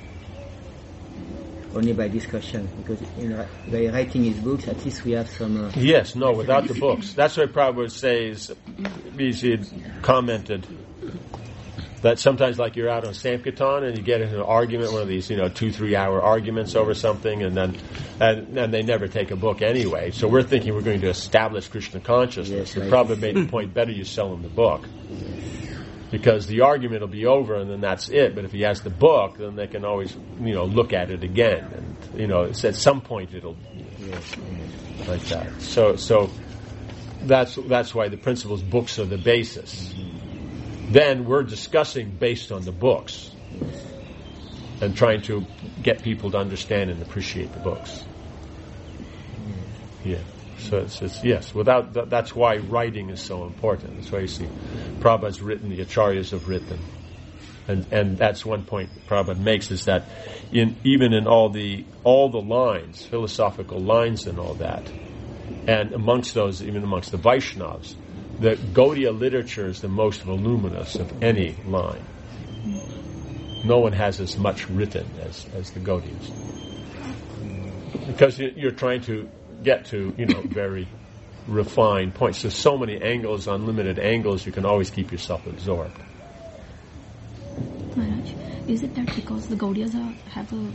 Only by discussion, because by writing his books, at least we have some... without the books. That's why Prabhupada says, he had commented, that sometimes like you're out on Sankirtan and you get into an argument, one of these, 2-3 hour arguments over something, and then they never take a book anyway. So we're thinking we're going to establish Krishna consciousness. The Prabhupada made the point, better you sell them the book. Because the argument will be over and then that's it. But if he has the book, then they can always, look at it again. And, it's at some point it'll, like that. So that's why the principles books are the basis. Then we're discussing based on the books and trying to get people to understand and appreciate the books. Yeah. So it's yes. Without that's why writing is so important. That's why you see Prabhupada's written, the Acharyas have written, and that's one point Prabhupada makes, is that even in all the lines, philosophical lines and all that, and amongst those, even amongst the Vaishnavas, the Gaudiya literature is the most voluminous of any line. No one has as much written as the Gaudiyas, because you're trying to get to very refined points. There's so many angles, unlimited angles. You can always keep yourself absorbed. Maharaj, is it that because the Gaudiyas have a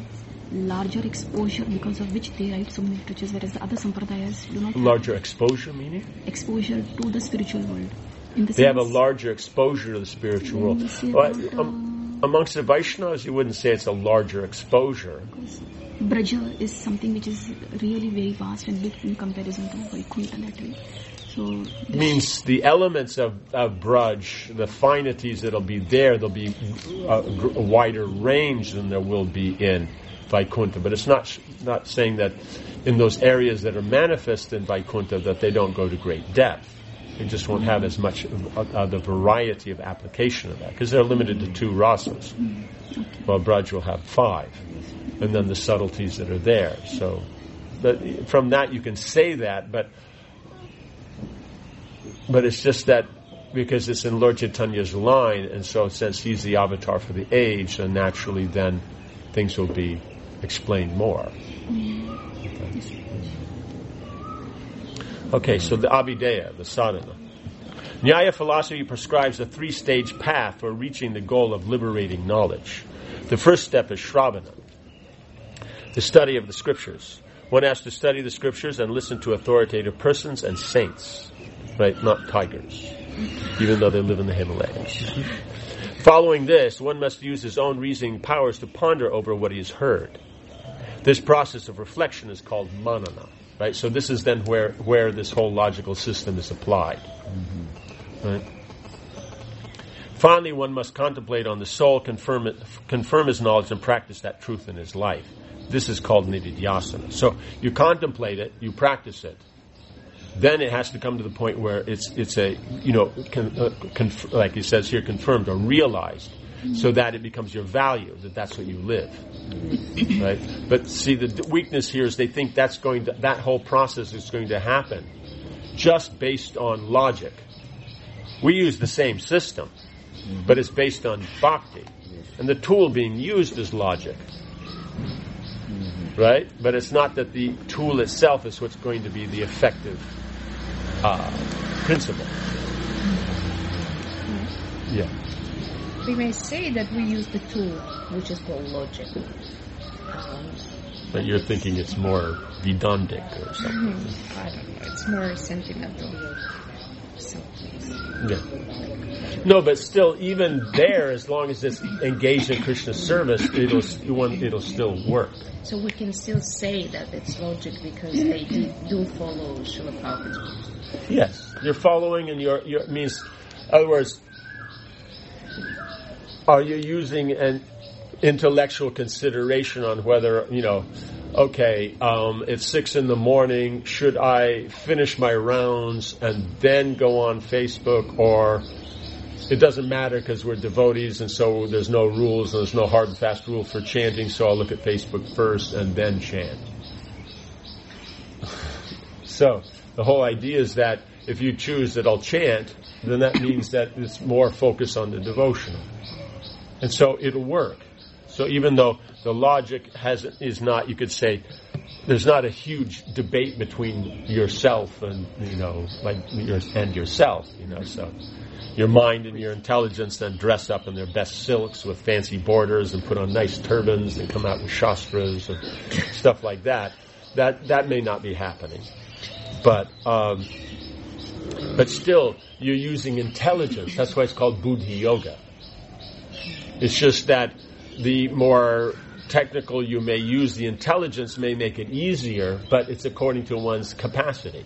larger exposure because of which they write so many literatures, whereas the other sampradayas do not Larger exposure, meaning? exposure to the spiritual world. In the They have a sense- larger exposure to the spiritual world. we say Well, about, amongst the Vaishnavas, you wouldn't say it's a larger exposure. because Braja is something which is really very vast and big in comparison to Vaikuntha that way. So Means the elements of Braj, the finities that'll be there, there'll be a wider range than there will be in Vaikuntha. But it's not saying that in those areas that are manifest in Vaikuntha that they don't go to great depth. They just won't have as much of the variety of application of that, because they're limited to 2 rasas. While Braj will have 5. And then the subtleties that are there. So from that you can say that, but it's just that because it's in Lord Chaitanya's line, and so since he's the avatar for the age, then naturally then things will be explained more. Okay, so the Abhideya, the sadhana. Nyaya philosophy prescribes a 3-stage path for reaching the goal of liberating knowledge. The first step is Shravana, the study of the scriptures. One has to study the scriptures and listen to authoritative persons and saints, right? Not tigers, even though they live in the Himalayas. Following this, one must use his own reasoning powers to ponder over what he has heard. This process of reflection is called manana, right? So this is then where this whole logical system is applied. Right? Finally, one must contemplate on the soul, confirm his knowledge, and practice that truth in his life. This is called nididhyasana. So you contemplate it, you practice it. Then it has to come to the point where it's a, like he says here, confirmed or realized, so that it becomes your value, that's what you live. Right? But see, the weakness here is they think that whole process is going to happen just based on logic. We use the same system, but it's based on bhakti. And the tool being used is logic. Right? But it's not that the tool itself is what's going to be the effective principle. Yeah. We may say that we use the tool, which is called logic. But you're thinking it's more Vedantic or something. I don't know. It's more sentimental. Something. Yeah. No, but still, even there, as long as it's engaged in Krishna's service, it'll still work. So we can still say that it's logic because they do follow Srila Prabhupada's books. Yes, you're following, and you're means, in other words, are you using an intellectual consideration on whether, okay, it's 6 a.m, should I finish my rounds and then go on Facebook, or it doesn't matter because we're devotees and so there's no rules and there's no hard and fast rule for chanting, so I'll look at Facebook first and then chant. So the whole idea is that if you choose that I'll chant, then that means that it's more focus on the devotional. And so it'll work. So even though the logic is not, you could say, there's not a huge debate between yourself and, and yourself, so your mind and your intelligence then dress up in their best silks with fancy borders and put on nice turbans and come out with shastras and stuff like that. That may not be happening. But still, you're using intelligence. That's why it's called Buddhi Yoga. It's just that the more technical you may use, the intelligence may make it easier, but it's according to one's capacity.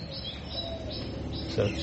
So,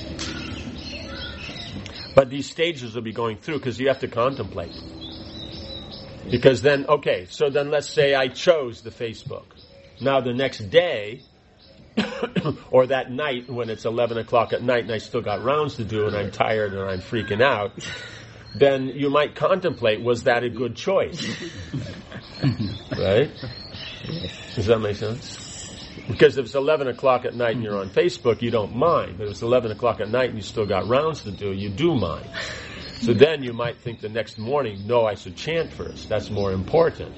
but these stages will be going through because you have to contemplate. Because then, okay, so then let's say I chose the Facebook. Now the next day, or that night when it's 11 o'clock at night and I still got rounds to do and I'm tired and I'm freaking out, then you might contemplate, was that a good choice? Right? Does that make sense? Because if it's 11 o'clock at night and you're on Facebook, you don't mind. But if it's 11 o'clock at night and you still got rounds to do, you do mind. So then you might think the next morning, no, I should chant first. That's more important.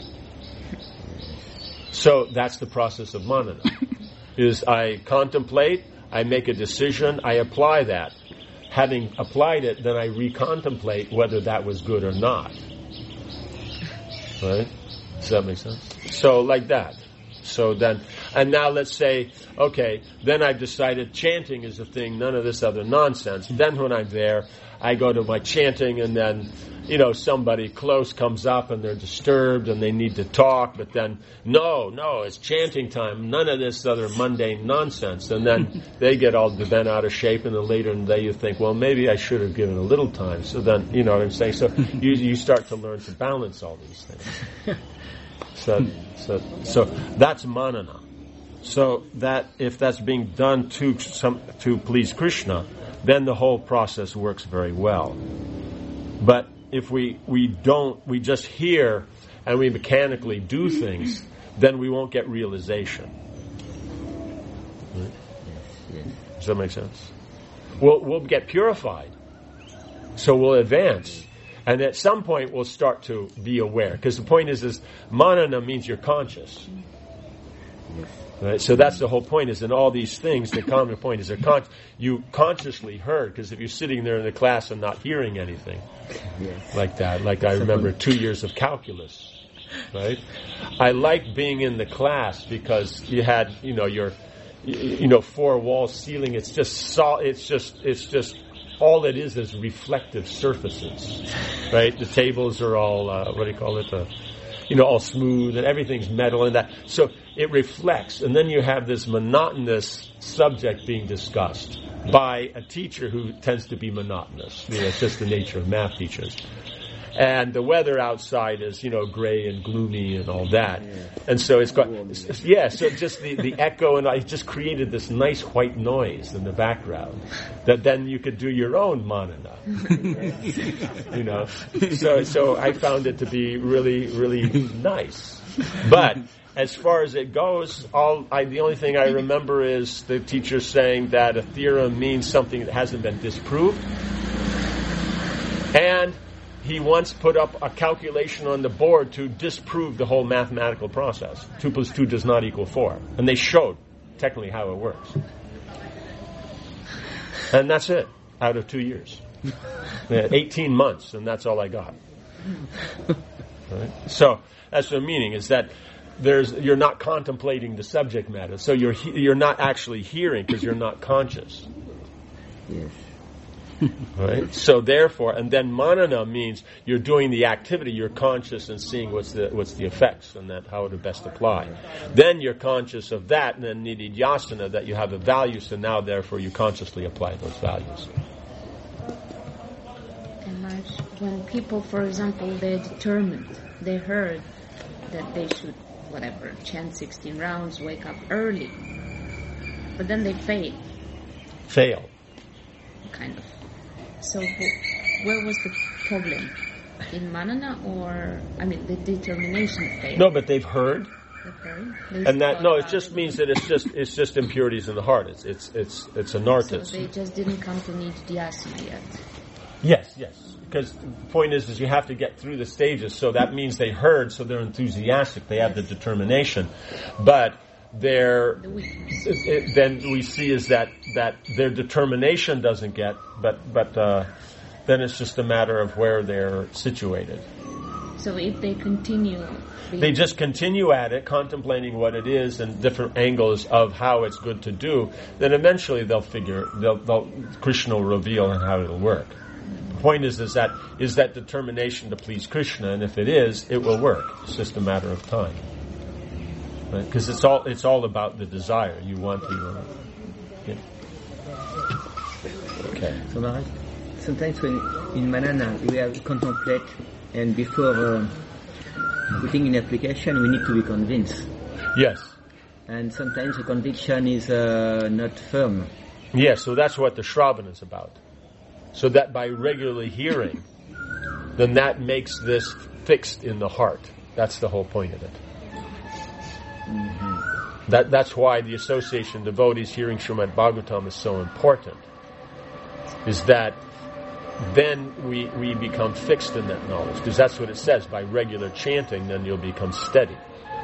So that's the process of manana. Is I contemplate, I make a decision, I apply that. Having applied it, then I recontemplate whether that was good or not. Right? Does that make sense? So like that. So then, and now let's say, okay, then I've decided chanting is a thing, none of this other nonsense. Then when I'm there, I go to my chanting, and then, somebody close comes up and they're disturbed and they need to talk, but then, no, it's chanting time, none of this other mundane nonsense. And then they get all bent out of shape, and then later in the day you think, well, maybe I should have given a little time. So then, you know what I'm saying? So you start to learn to balance all these things. So that's manana. So that if that's being done to please Krishna, then the whole process works very well. But if we just hear and we mechanically do things, then we won't get realization. Right? Yes. Does that make sense? We'll get purified, so we'll advance. And at some point, we'll start to be aware. Because the point is manana means you're conscious. Right? So that's the whole point, is in all these things, the common point is you consciously heard. Because if you're sitting there in the class and not hearing anything, like that, like I remember 2 years of calculus, right? I like being in the class because you had, your, 4-wall ceiling. It's just all it is reflective surfaces, right? The tables are all, all smooth, and everything's metal and that. So it reflects, and then you have this monotonous subject being discussed by a teacher who tends to be monotonous. It's just the nature of math teachers. And the weather outside is, gray and gloomy and all that. Yeah. And so it's got, so just the echo, and I just created this nice white noise in the background that then you could do your own manana. So I found it to be really, really nice. But as far as it goes, the only thing I remember is the teacher saying that a theorem means something that hasn't been disproved. And he once put up a calculation on the board to disprove the whole mathematical process. 2 plus 2 does not equal 4. And they showed technically how it works. And that's it, out of 2 years. 18 months, and that's all I got. Right? So that's the meaning, is that you're not contemplating the subject matter. So you're not actually hearing because you're not conscious. Yes. Right? So therefore, and then manana means you're doing the activity, you're conscious and seeing what's the effects and that how to best apply. Then you're conscious of that, and then nididhyasana, that you have a value, so now therefore you consciously apply those values. And when people, for example, they're determined, they heard that they should, chant 16 rounds, wake up early, but then they fail. Kind of. So where was the problem? In manana, or the determination failed? No, but they've heard. And that it just means that it's just impurities in the heart. It's anarthas. So they just didn't come to nididhyasana yet. Yes. Because the point is you have to get through the stages. So that means they heard, so they're enthusiastic. They have the determination, but then we see is that their determination doesn't get, but then it's just a matter of where they're situated. So if they continue, they just continue at it, contemplating what it is and different angles of how it's good to do. Then eventually Krishna will reveal how it'll work. The point is that determination to please Krishna, and if it is, it will work. It's just a matter of time. Because it's all about the desire. You want to. Okay. So Maharaj, sometimes when in manana we have contemplate, and before putting in application, we need to be convinced. Yes. And sometimes the conviction is not firm. Yes. So that's what the Shravan is about. So that by regularly hearing, then that makes this fixed in the heart. That's the whole point of it. Mm-hmm. That's why the association of devotees hearing Srimad Bhagavatam is so important. Is that then we become fixed in that knowledge, because that's what it says. By regular chanting, then you'll become steady.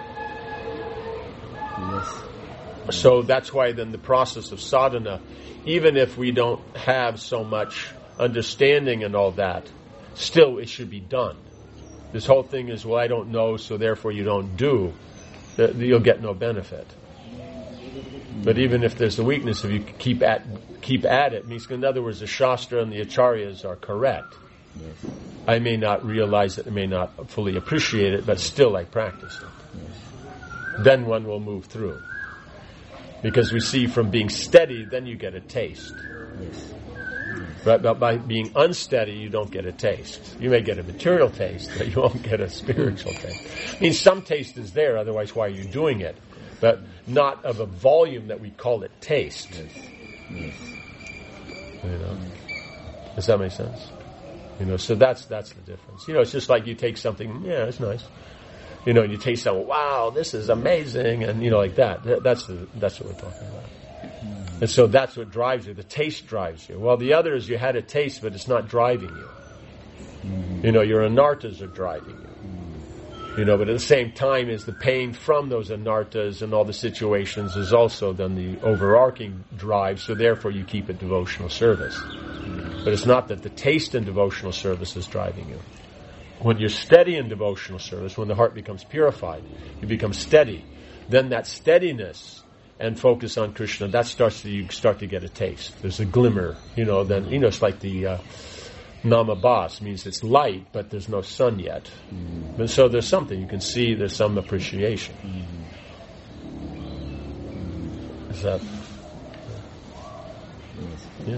Yes. So that's why then the process of sadhana, even if we don't have so much understanding and all that, still it should be done. This whole thing is, well, I don't know, so therefore you don't do. You'll get no benefit. But even if there's a weakness, if you keep at it, means in other words, the Shastra and the Acharyas are correct. Yes. I may not realize it, I may not fully appreciate it, but still I practice it. Yes. Then one will move through. Because we see from being steady, then you get a taste. Yes. But by being unsteady, you don't get a taste. You may get a material taste, but you won't get a spiritual taste. I mean, some taste is there, otherwise why are you doing it? But not of a volume that we call it taste. Yes. You know? Does that make sense? You know, so that's the difference. You know, it's just like you take something, yeah, it's nice. You know, and you taste something, wow, this is amazing, and you know, like that. That's what we're talking about. And so that's what drives you. The taste drives you. Well, the other is you had a taste, but it's not driving you. You know, your anartas are driving you. You know, but at the same time, is the pain from those anartas and all the situations is also then the overarching drive. So therefore, you keep it devotional service. But it's not that the taste in devotional service is driving you. When you're steady in devotional service, when the heart becomes purified, you become steady. Then that steadiness and focus on Krishna, you start to get a taste. There's a glimmer, you know. Then it's like the namabhas, means it's light, but there's no sun yet. And so there's something you can see. There's some appreciation. Is that? Yeah.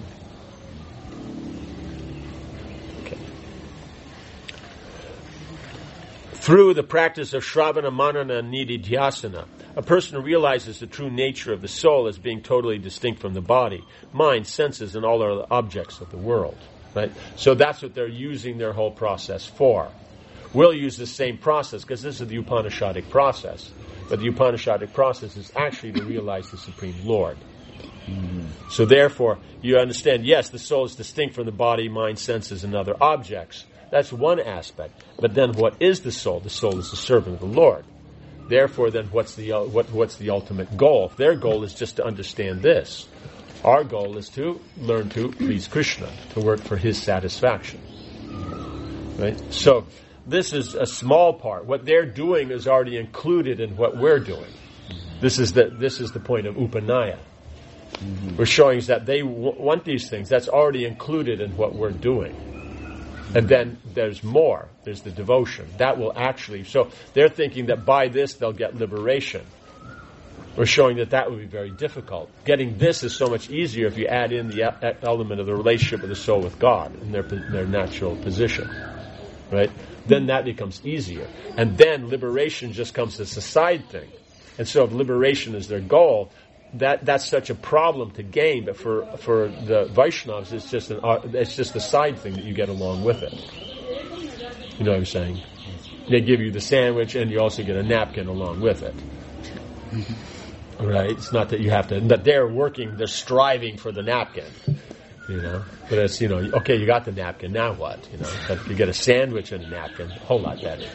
Through the practice of Shravana, Manana, and Nididhyasana, a person realizes the true nature of the soul as being totally distinct from the body, mind, senses, and all other objects of the world. Right? So that's what they're using their whole process for. We'll use the same process because this is the Upanishadic process. But the Upanishadic process is actually to realize the Supreme Lord. So therefore, you understand, yes, the soul is distinct from the body, mind, senses, and other objects. That's one aspect. But then what is the soul? The soul is the servant of the Lord. Therefore, then what's the ultimate goal? If their goal is just to understand this, our goal is to learn to please Krishna, to work for His satisfaction. Right? So this is a small part. What they're doing is already included in what we're doing. This is the point of Upanaya. We're showing that they want these things. That's already included in what we're doing. And then there's more. There's the devotion. That will actually... So they're thinking that by this they'll get liberation. We're showing that would be very difficult. Getting this is so much easier if you add in the element of the relationship of the soul with God in their natural position. Right? Then that becomes easier. And then liberation just comes as a side thing. And so if liberation is their goal... That's such a problem to gain, but for the Vaishnavas, it's just a side thing that you get along with it. You know what I'm saying? They give you the sandwich, and you also get a napkin along with it. Right? It's not that you have to, but they're striving for the napkin. You know, but it's okay, you got the napkin, now what? You know, but you get a sandwich and a napkin, a whole lot better.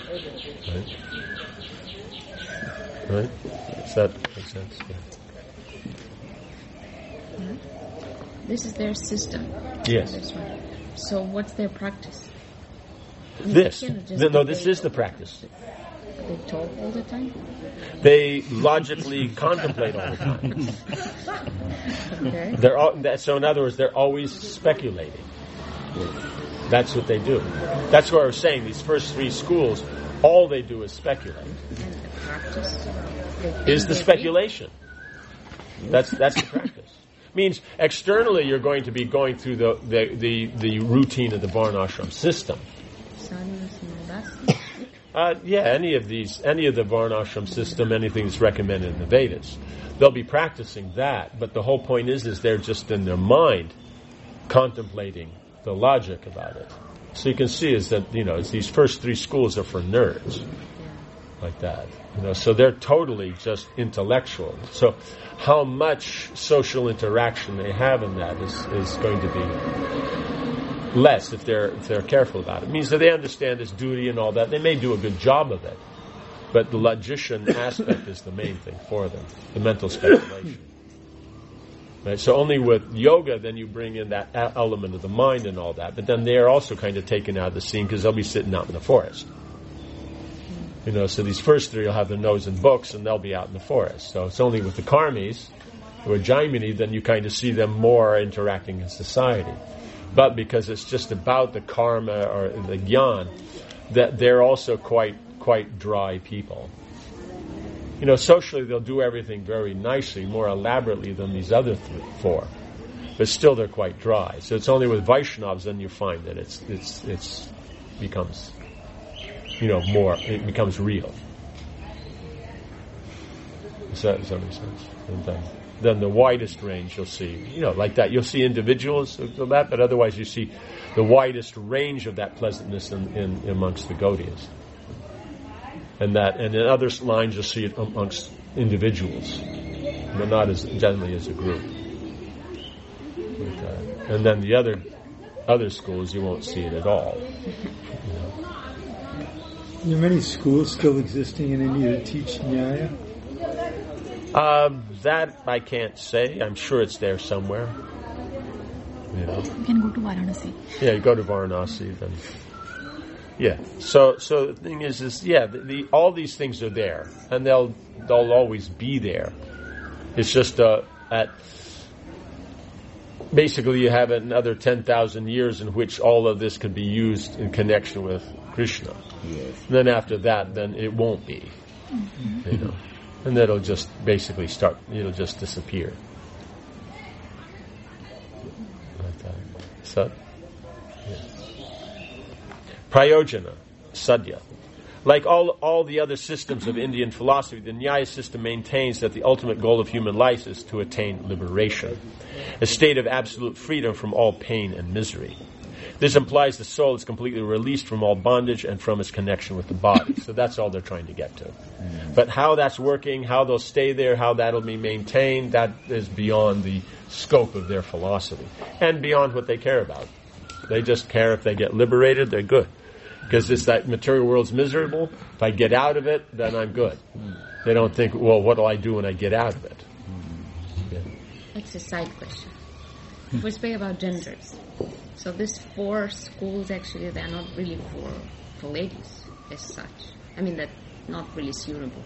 Right? Does that make sense? Yeah. This is their system. Yes. So what's their practice? This is the practice. They talk all the time? They logically contemplate all the time. Okay. So in other words, they're always speculating. That's what they do. That's what I was saying. These first three schools, all they do is speculate. And the practice is the speculation. That's the practice. Means externally you're going to be going through the routine of the Varnashram system. Any of the Varnashram system, anything that's recommended in the Vedas, they'll be practicing that. But the whole point is they're just in their mind contemplating the logic about it. So you can see is that these first three schools are for nerds, like that. So they're totally just intellectual. So how much social interaction they have in that is going to be less if they're careful about it. It means that they understand this duty and all that. They may do a good job of it, but the logician aspect is the main thing for them, the mental speculation. Right? So only with yoga, then you bring in that element of the mind and all that. But then they're also kind of taken out of the scene because they'll be sitting out in the forest. So these first three will have their nose in books and they'll be out in the forest. So it's only with the karmis, or Jaimini, then you kind of see them more interacting in society. But because it's just about the karma or the gyan, that they're also quite dry people. Socially they'll do everything very nicely, more elaborately than these other four. But still they're quite dry. So it's only with Vaishnavas then you find that it's becomes, more, it becomes real. Does that make sense? And then the widest range you'll see, like that. You'll see individuals of that, but otherwise you see the widest range of that pleasantness in amongst the Gaudiyas. And in other lines you'll see it amongst individuals, but not as generally as a group. And then the other schools you won't see it at all. Are there many schools still existing in India that teach Nyaya? That I can't say. I'm sure it's there somewhere. You can go to Varanasi. Yeah, you go to Varanasi then. Yeah. So the thing is all these things are there, and they'll always be there. It's just basically you have another 10,000 years in which all of this can be used in connection with Krishna. Yes. And then after that, then it won't be. Mm-hmm. And that'll just basically it'll just disappear. Like that. So, Prayojana, sadhya. Like all the other systems of Indian philosophy, the Nyaya system maintains that the ultimate goal of human life is to attain liberation, a state of absolute freedom from all pain and misery. This implies the soul is completely released from all bondage and from its connection with the body. So that's all they're trying to get to. But how that's working, how they'll stay there, how that'll be maintained, that is beyond the scope of their philosophy and beyond what they care about. They just care if they get liberated, they're good. Because it's that material world's miserable. If I get out of it, then I'm good. They don't think, well, what do I do when I get out of it? Yeah. It's a side question. We speak about genders. So these 4 schools, actually, they're not really for ladies as such. I mean, they're not really suitable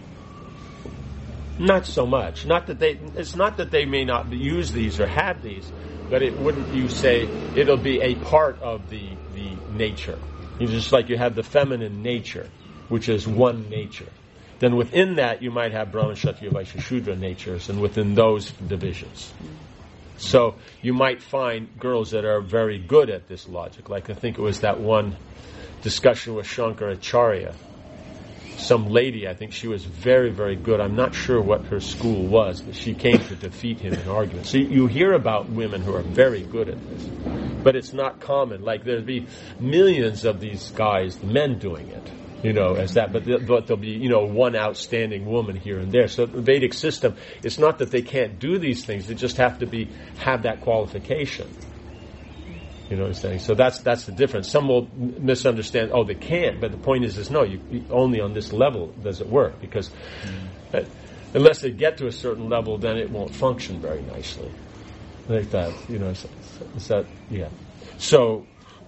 for. Not so much. It's not that they may not use these or have these, but you say it'll be a part of the nature. Just like you have the feminine nature, which is one nature. Then within that, you might have Brahman, Kshatriya, Vaishya, Shudra natures, and within those divisions. So you might find girls that are very good at this logic. Like I think it was that one discussion with Shankaracharya. Some lady, I think she was very, very good. I'm not sure what her school was, but she came to defeat him in argument. So you hear about women who are very good at this. But it's not common. Like there'd be millions of these guys, men doing it, as that. But there'll be, one outstanding woman here and there. So the Vedic system, it's not that they can't do these things. They just have to have that qualification. You know what I'm saying? So that's the difference. Some will misunderstand, they can't. But the point is no, you only on this level does it work. Because unless they get to a certain level, then it won't function very nicely. Like that, So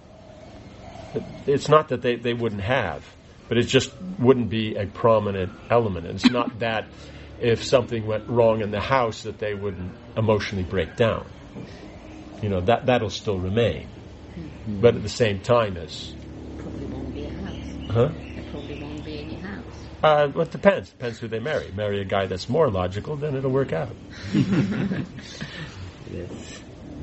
it's not that they wouldn't have, but it just wouldn't be a prominent element. It's not that if something went wrong in the house that they wouldn't emotionally break down. That'll still remain. But at the same time probably won't be a house. Huh? There probably won't be any house. Well, it depends. Depends who they marry. Marry a guy that's more logical, then it'll work out. Yes.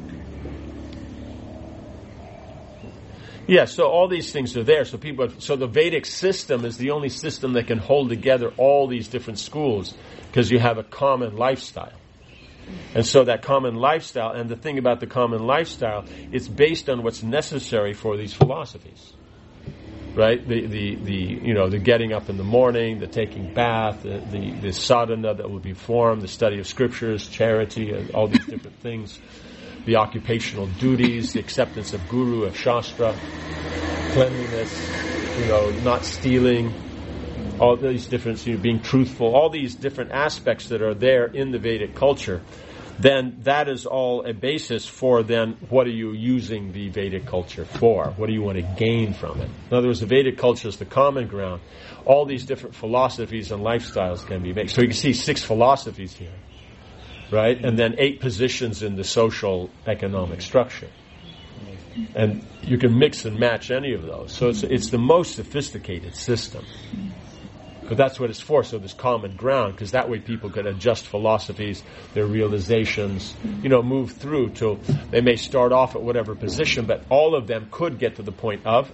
Yeah, so all these things are there. So the Vedic system is the only system that can hold together all these different schools because you have a common lifestyle. And so that common lifestyle, and the thing about the common lifestyle, it's based on what's necessary for these philosophies. Right? The getting up in the morning, the taking bath, the sadhana that will be formed, the study of scriptures, charity, and all these different things, the occupational duties, the acceptance of guru, of shastra, cleanliness, not stealing, all these different, being truthful, all these different aspects that are there in the Vedic culture, then that is all a basis for then what are you using the Vedic culture for? What do you want to gain from it? In other words, the Vedic culture is the common ground. All these different philosophies and lifestyles can be made. So you can see 6 philosophies here, right? And then 8 positions in the social economic structure. And you can mix and match any of those. So it's the most sophisticated system. But that's what it's for, so there's common ground, because that way people can adjust philosophies, their realizations, move through till they may start off at whatever position, but all of them could get to the point of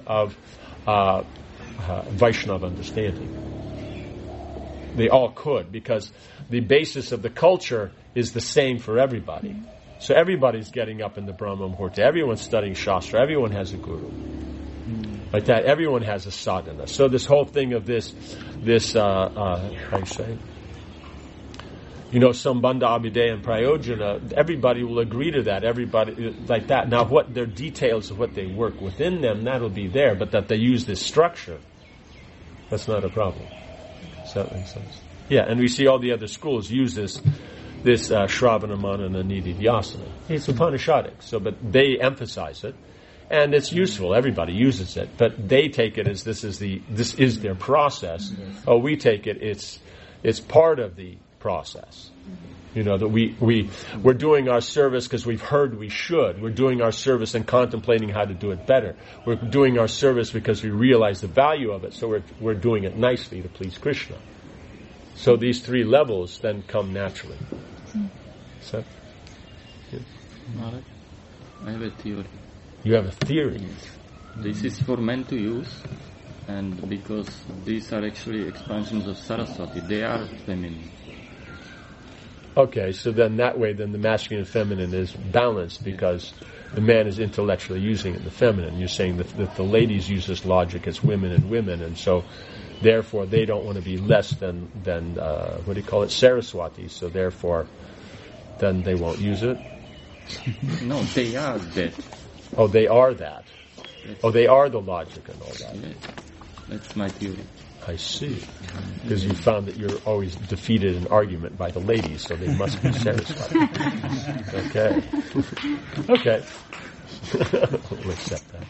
Vaishnava understanding. They all could, because the basis of the culture is the same for everybody. So everybody's getting up in the Brahma Muhurta. Everyone's studying Shastra. Everyone has a guru. Like that, everyone has a sadhana. So this whole thing of this, how you say, Sambandha, Abhideya, and Prayojana, everybody will agree to that. Everybody, like that. Now, what their details of what they work within them, that'll be there. But that they use this structure, that's not a problem. Does that make sense? Yeah, and we see all the other schools use this Shravana, Manana, Nididhyasana. It's Upanishadic, but they emphasize it. And it's useful. Everybody uses it, but they take it as this is their process. Yes. Oh, we take it. It's part of the process. That we're doing our service because we've heard we should. We're doing our service and contemplating how to do it better. We're doing our service because we realize the value of it. So we're doing it nicely to please Krishna. So these 3 levels then come naturally. So, yeah. I have a theory. You have a theory. This is for men to use, and because these are actually expansions of Saraswati, they are feminine. Okay, so then that way, then the masculine and feminine is balanced because the man is intellectually using it, the feminine. You're saying that the ladies use this logic as women, and so therefore they don't want to be less than what do you call it, Saraswati. So therefore, then they won't use it. No, they are that. Oh, they are that. Oh, they are the logic and all that. Yeah. That's my theory. I see. Because you found that you're always defeated in argument by the ladies, so they must be satisfied. Okay. Okay. We'll accept that.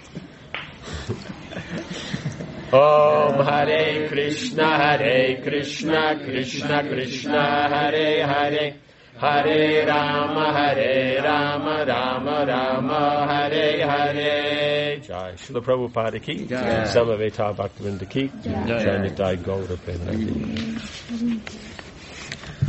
Om Hare Krishna, Krishna Krishna, Hare Hare. Hare Rama, Rama Rama, Hare Hare. Jai Srila Prabhupada ki, Samaveta Bhaktivinoda ki, Jai Nitai Gaura Premanandi.